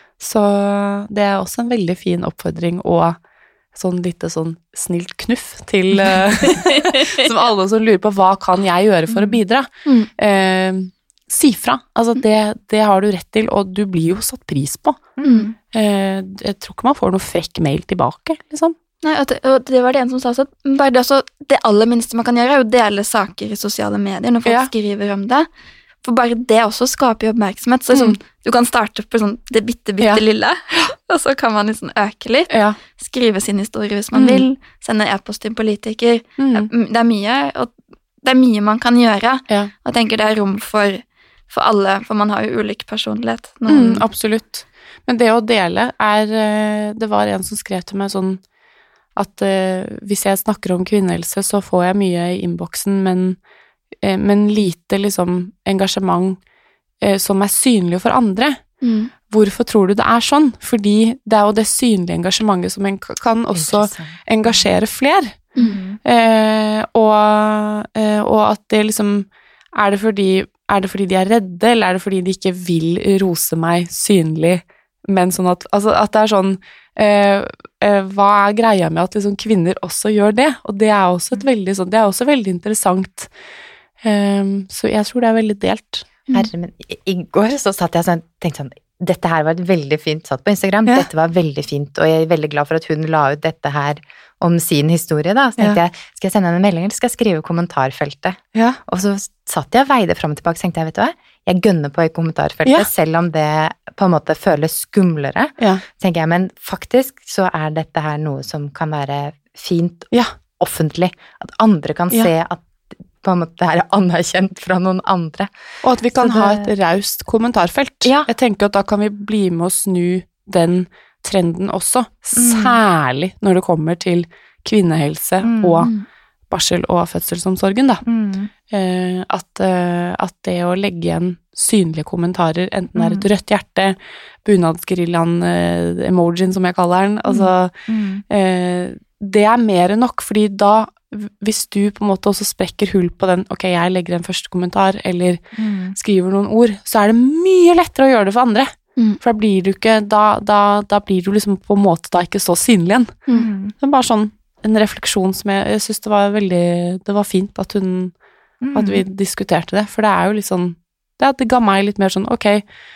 Så det er også en veldig fin oppfordring og sånn lite sånn snilt knuff til eh, som alle som lurer på hva kan jeg gjøre for å bidra. Mm. Eh, si fra. Altså, det, det har du rett til, og du blir jo satt pris på. Mm. Eh, jeg tror ikke man får noe frekk mail tilbake, liksom. Nei, og det, og det var det en som sa også, at bare det, også, det aller minste man kan gjøre, er å dele saker i sosiale medier når folk Ja. skriver om det. For bare det også skaper jo oppmerksomhet. Så liksom, Mm. du kan starte på sånn, det bitte, bitte Ja. lille, og så kan man liksom øke litt. Ja. Skrive sin historie hvis man Mm. vil. Sende e-post til politiker. Mm. Det er mye, og det er mye man kan gjøre. Ja. Og jeg tenker det er rom for, for alle, for man har jo ulik personlighet. Noen, Mm, absolutt. Men det å dele er eh, Det var en som skrev til meg sånn at eh, hvis jeg snakker om kvinnehelse, så får jeg mye i innboksen, men, eh, men lite liksom engasjement eh, som er synlig for andre. mm, Hvorfor tror du det er sånn? Fordi det er jo det synlige engasjementet som en kan også Interessant. engasjere flere. mm, Eh, og, eh, og at det liksom er det, fordi, er det fordi de er redde, eller er det fordi de ikke vil rose meg synlig men sånn at, altså, at det er sånn eh, eh, hva er greia med at liksom, kvinner også gjør det? Og det er også et veldig sånn, det er også veldig interessant. Um, så jeg tror det er veldig delt. Herre, men i, i går så satt jeg sånn, tenkte sånn, dette her var et veldig fint satt på Instagram, Ja. dette var veldig fint, og jeg er veldig glad for at hun la ut dette her om sin historie da, så tenkte Ja. jeg, skal jeg sende henne en melding, eller skal jeg skrive i kommentarfeltet? Ja. Og så satt jeg og veide frem og tilbake, så tenkte jeg, vet du hva, jeg gønner på i kommentarfeltet, Ja. selv om det på en måte føles skumlere, Ja. tenker jeg, men faktisk så er dette her noe som kan være fint Ja. offentlig, at andre kan Ja. se at på en måte det her er anerkjent fra noen andre. Og at vi kan Så ha det- et raust kommentarfelt. Ja. Jeg tenker at da kan vi bli med å snu den trenden også, Mm. særlig når det kommer til kvinnehelse Mm. og barsel- og fødselsomsorgen, da. Mm. Eh, at, eh, at det å legge igjen synlige kommentarer, enten det er et rødt hjerte, bunadsgeriljaen, eh, emojien som jeg kaller den, altså, Mm. eh, det er mer enn nok, fordi da, hvis du på en måte også sprekker hull på den, ok, jeg legger en første kommentar, eller Mm. skriver noen ord, så er det mye lettere å gjøre det for andre. Mm. For da blir du ikke, da, da, da blir du liksom på en måte da ikke så synlig igjen. Mm. Det er bare sånn en refleksjon som jeg, jeg synes det var veldig, det var fint at hun, Mm. at vi diskuterte det, for det er jo litt sånn, det, det ga meg litt mer sånn, ok,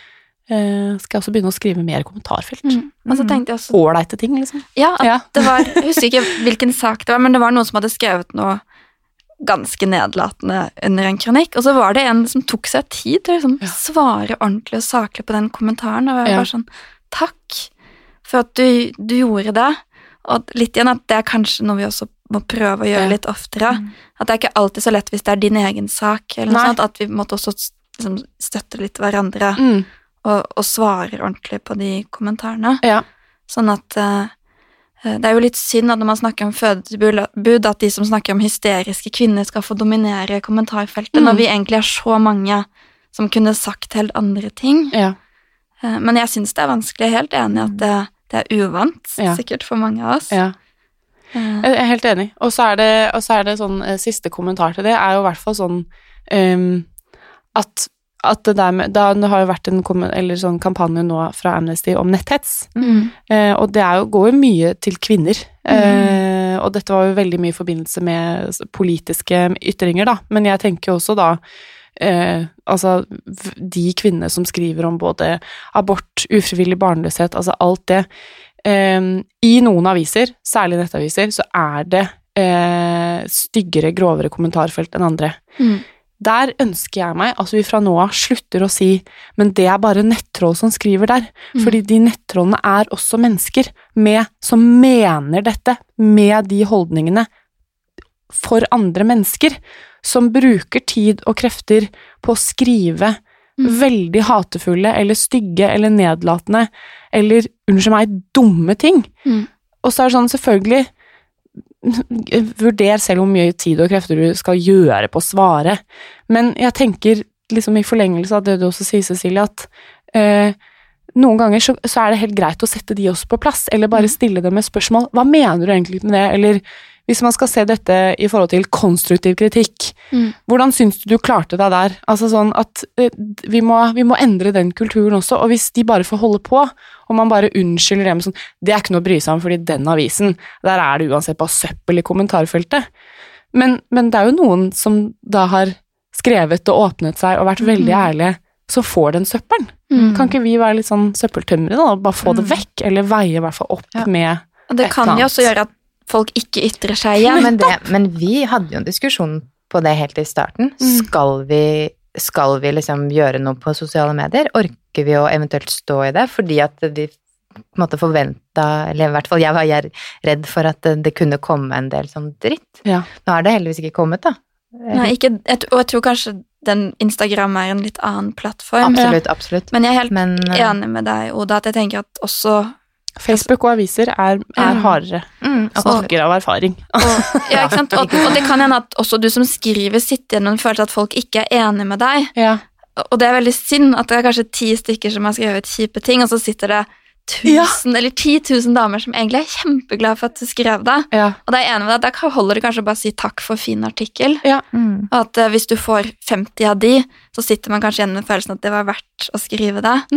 eh, skal jeg også begynne å skrive mer kommentarfelt? Mm. Og så tenkte jeg også Ålreite ting, liksom. Ja, at Ja. det var, jeg husker ikke hvilken sak det var, men det var noen som hadde skrevet noe ganske nedlatende under en kronikk, og så var det en som tok seg tid til å liksom Ja. svare ordentlig og saklig på den kommentaren, og jeg var Ja. bare sånn, takk for at du, du gjorde det, og litt igjen at det er kanskje noe vi også må prøve å gjøre Ja. litt oftere, Mm. at det er ikke alltid så lett hvis det er din egen sak, eller noe Nei. sånt, at vi måtte også liksom, støtte litt hverandre, Mm. og, og svare ordentlig på de kommentarene. Ja. Sånn at eh, det er jo litt synd at når man snakker om fødebud, at de som snakker om hysteriske kvinner skal få dominere kommentarfeltet, Mm. når vi egentlig er så mange som kunne sagt helt andre ting. Ja. Eh, Men jeg synes det er vanskelig, jeg er helt enig i at det, det er uvant, Ja. sikkert for mange av oss. Ja. Eh, Jeg er helt enig. Og så er det, og så er det sånn, eh, siste kommentar til det er jo i hvert fall sånn ehm, at, at det der med, da, det har jo vært en kommen- eller sånn kampanje nå fra Amnesty om netthets, mm, eh, og det er jo, går jo mye til kvinner, eh, og dette var jo veldig mye i forbindelse med s- politiske ytringer da, men jeg tenker jo også da, eh, altså v- de kvinner som skriver om både abort, ufrivillig barnløshet, altså alt det, eh, i noen aviser, særlig nettaviser, så er det eh, styggere, grovere kommentarfelt enn andre. mm, Der ønsker jeg meg at vi fra nå av slutter å si, men det er bare nettroll som skriver der, Mm. fordi de nettrollene er også mennesker med, som mener dette, med de holdningene for andre mennesker, som bruker tid og krefter på å skrive Mm. veldig hatefulle, eller stygge, eller nedlatende, eller, unnskyld meg, dumme ting. mm, Og så er det sånn, selvfølgelig, vurder selv hvor mye tid og krefter du skal gjøre på å svare. Men jeg tenker liksom i forlengelse av det du også sier, Cecilie, at eh, noen ganger så, så er det helt greit å sette de også på plass, eller bare stille dem med spørsmål. Hva mener du egentlig med det? Eller hvis man skal se dette i forhold til konstruktiv kritikk, mm, hvordan syns du du klarte deg der? Altså sånn at eh, vi, må, vi må endre den kulturen også, og hvis de bare får holde på, og man bare unnskylder det med sånn, det er ikke noe å bry seg om, fordi den avisen, der er det uansett bare søppel i kommentarfeltet. Men, men det er jo noen som da har skrevet og åpnet seg og vært veldig ærlige, som får den søppelen. mm. Kan ikke vi være litt sånn søppeltømmere da, og bare få det Mm. vekk, eller veie i hvert fall opp Ja. med Og det et kan eller jo også annet. gjøre at folk ikke ytrer seg igjen. Men, det, men vi hadde jo en diskusjon på det helt i starten. Mm. Skal vi, skal vi liksom gjøre noe på sosiale medier? Orker vi å eventuelt stå i det? Fordi at vi på en måte forventa, eller i hvert fall jeg var jeg redd for at det, det kunne komme en del sånn dritt. Ja. Nå er det heldigvis ikke kommet, da. Nei, ikke, jeg, og jeg tror kanskje den Instagram er en litt annen plattform. Absolutt, absolutt. Men jeg er helt Men eh, enig med deg, Oda, at jeg tenker at også Facebook og aviser er, er Mm. hardere. mm, absolutt. Snakker av erfaring. og, ja, ikke sant? Og, og det kan hende at også du som skriver sitter igjen med en følelse at folk ikke er enig med deg. Ja. Og det er veldig synd at det er kanskje ti stykker som har skrevet kjipe ting, og så sitter det tusen eller ti tusen damer som egentlig er kjempeglade for at du skrev det. Ja. Og det er enig med deg, da holder det kanskje bare å si takk for fin artikkel. Mm. Og at eh, hvis du får femti av de, så sitter man kanskje igjen med følelsen at det var verdt å skrive det. Mm.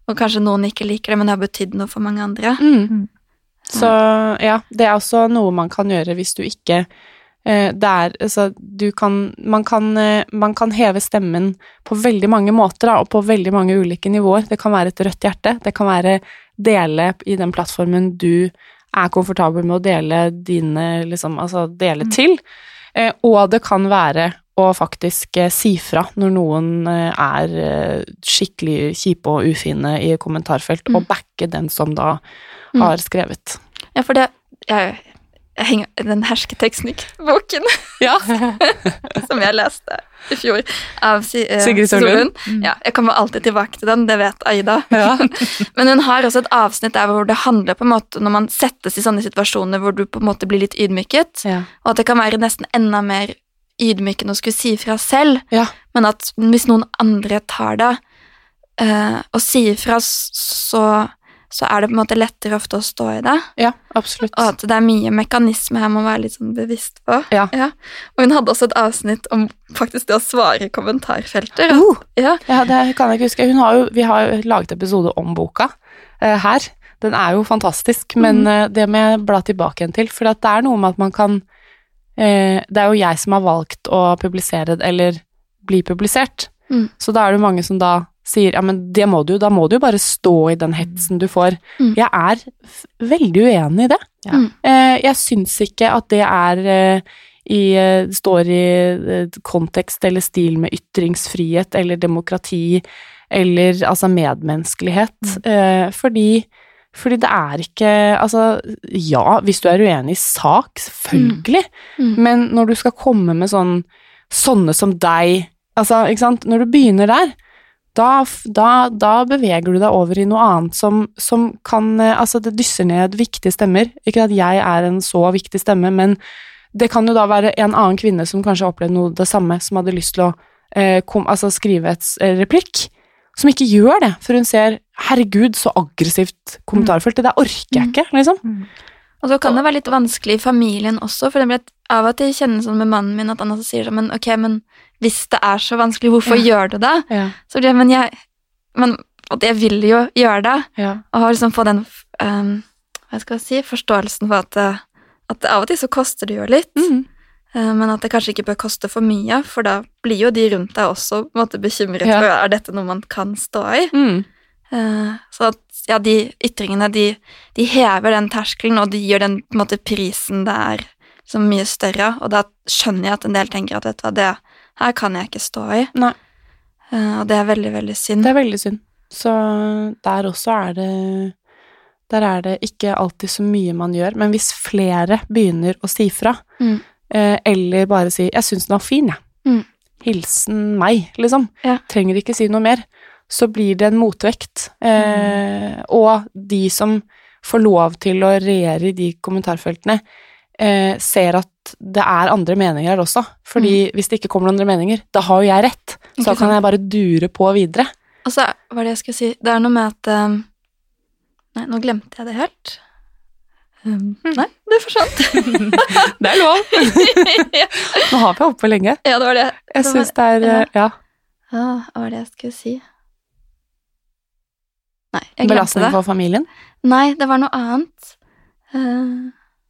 og kanskje noen ikke liker det, men det har betydd noe for mange andre. Mm. Så ja, det er også noe man kan gjøre hvis du ikke eh, det er, altså, du kan man, kan eh, man kan heve stemmen på veldig mange måter da, og på veldig mange ulike nivåer. Det kan være et rødt hjerte, det kan være dele i den plattformen du er komfortabel med å dele dine, liksom, altså dele til, eh, og det kan være å faktisk eh, si fra når noen eh, er eh, skikkelig kjipe og ufine i kommentarfelt, mm. og backe den som da mm. har skrevet. Ja, for det, jeg, jeg henger den hersketeknikk-boken, ja. som jeg leste i fjor, av si, uh, Sigrid Solund. Mm. Ja, jeg kommer alltid tilbake til den, det vet Aida. Ja. Men hun har også et avsnitt der hvor det handler på en måte, når man settes i sånne situasjoner hvor du på en måte blir litt ydmyket, ja. og at det kan være nesten enda mer ydmykende å skulle si fra selv, ja. men at hvis noen andre tar det uh, og sier fra, så, så er det på en måte lettere ofte å stå i det. Ja, absolutt. Og at det er mye mekanisme her man må være litt sånn bevisst på. Ja. Ja. Og hun hadde også et avsnitt om faktisk det å svare i kommentarfelter. Uh, ja. ja, det kan jeg ikke huske. Hun har jo, vi har jo laget episode om boka uh, her. Den er jo fantastisk, men uh, det må jeg bla tilbake igjen til, for det er noe med at man kan Eh, det er jo jeg som har valgt å publisere det, eller bli publisert. Mm. Så da er det mange som da sier, ja, men det må du, da må du jo bare stå i den hetsen du får. Mm. Jeg er f- veldig uenig i det. Ja. Eh, jeg syns ikke at det er eh, i, eh, står i eh, kontekst eller stil med ytringsfrihet eller demokrati eller altså medmenneskelighet, mm. eh, fordi Fordi det er ikke, altså, ja, hvis du er uenig i sak, selvfølgelig, mm. Mm. men når du skal komme med sånn, sånne som deg, altså, ikke sant, når du begynner der, da, da, da beveger du deg over i noe annet som, som kan, altså, det dysser ned viktige stemmer, ikke at jeg er en så viktig stemme, men det kan jo da være en annen kvinne som kanskje har opplevd noe det samme, som hadde lyst til å eh, kom, altså, skrive et eh, replikk, som ikke gjør det, for hun ser, herregud, så aggressivt kommentarfelt, det der orker jeg ikke, liksom. Mm. Og så kan det være litt vanskelig i familien også, for det blir av og til kjenne sånn med mannen min, at han også sier sånn, men ok, men hvis det er så vanskelig, hvorfor ja. gjør du det? Ja. Så det, men jeg, men, og jeg vil jo gjøre det, ja. og har liksom fått den, um, hva skal jeg si, forståelsen for at, at av og til så koster det jo litt, mm. men at det kanskje ikke bør koste for mye, for da blir jo de rundt deg også på en måte bekymret ja. for er dette noe man kan stå i. Mm. Uh, så at ja, de ytringene, de, de hever den terskelen, og de gir den på en måte prisen det er så mye større, og da skjønner jeg at en del tenker at vet du hva, det her kan jeg ikke stå i. Nei. Uh, og det er veldig, veldig synd. Det er veldig synd. Så der også er det der er det ikke alltid så mye man gjør, men hvis flere begynner å si fra, mm. eller bare si, jeg synes den var fin, jeg. Ja. Mm. Hilsen meg, liksom. Ja. Trenger ikke si noe mer. Så blir det en motvekt. Eh, mm. Og de som får lov til å regjere i de kommentarfeltene, eh, ser at det er andre meninger her også. Fordi mm. hvis det ikke kommer noen andre meninger, da har jo jeg rett. Så da kan jeg bare dure på videre. Og så var det jeg skulle si, det er noe med at um, nei, nå glemte jeg det helt. Um, mm. Nei, det forsvant. Det er lov. Ja. Nå har vi holdt på lenge. Ja, det var det. Jeg synes det er, ja. ja. Ja, hva var det jeg skulle si? Nei, jeg glemte Belastning det. For familien? Nei, det var noe annet. Uh...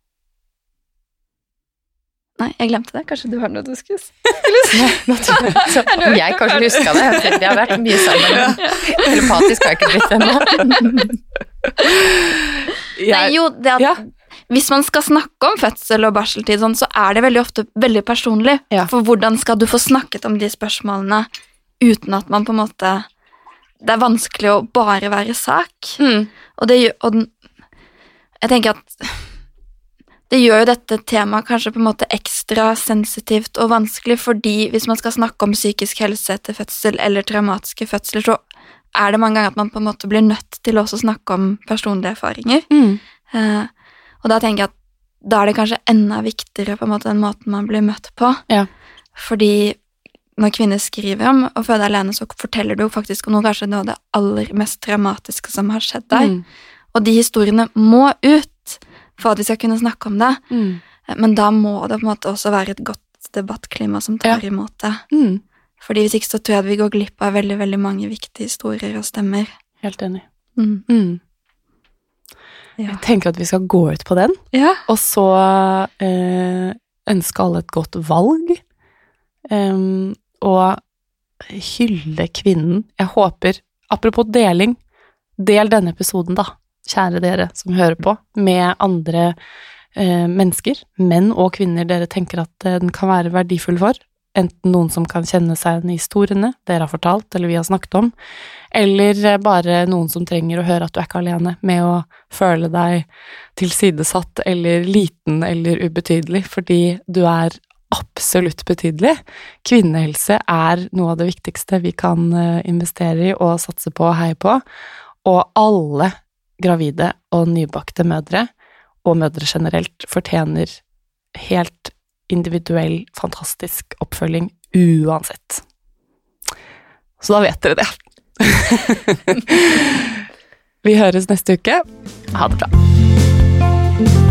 Nei, jeg glemte det. Kanskje du har noe du skulle si? Nei, nå tror jeg, så, om jeg kanskje husker det. Jeg tror vi har vært mye sammen. Ja. Telepatisk har jeg ikke blitt ennå. Nei, jo, det at ja. hvis man skal snakke om fødsel og barseltid, sånn, så er det veldig ofte veldig personlig. Ja. For hvordan skal du få snakket om de spørsmålene uten at man på en måte det er vanskelig å bare være sak. Mm. Og det og den, jeg tenker at det gjør jo dette temaet kanskje på en måte ekstra sensitivt og vanskelig, fordi hvis man skal snakke om psykisk helse etter fødsel eller traumatiske fødsler, så er det mange ganger at man på en måte blir nødt til også å snakke om personlige erfaringer. Mm. Uh, og da tenker jeg at da er det kanskje enda viktigere på en måte den måten man blir møtt på. Ja. Fordi når kvinner skriver om å føde alene, så forteller du faktisk om noe kanskje noe av det aller mest dramatiske som har skjedd deg. Mm. Og de historiene må ut for at vi skal kunne snakke om det. Mm. Men da må det på en måte også være et godt debattklima som tar ja. imot det. Mm. Fordi hvis ikke så tror jeg at vi går glipp av veldig, veldig mange viktige historier og stemmer. helt enig. Mm. Mm. Ja. Jeg tenker at vi skal gå ut på den, Ja. og så eh, ønske alle et godt valg, um, og hylle kvinnen. Jeg håper, apropos deling, del denne episoden da, kjære dere som hører på, med andre eh, mennesker, menn og kvinner dere tenker at eh, den kan være verdifull for, enten noen som kan kjenne seg igjen i historiene dere har fortalt, eller vi har snakket om, eller eh, bare noen som trenger å høre at du er ikke alene med å føle deg tilsidesatt, eller liten, eller ubetydelig, fordi du er absolutt betydelig. Kvinnehelse er noe av det viktigste vi kan eh, investere i og satse på og heie på, og alle gravide og nybakte mødre, og mødre generelt, fortjener helt individuell, fantastisk oppfølging uansett. Så da vet dere det. Vi høres neste uke. Ha det bra.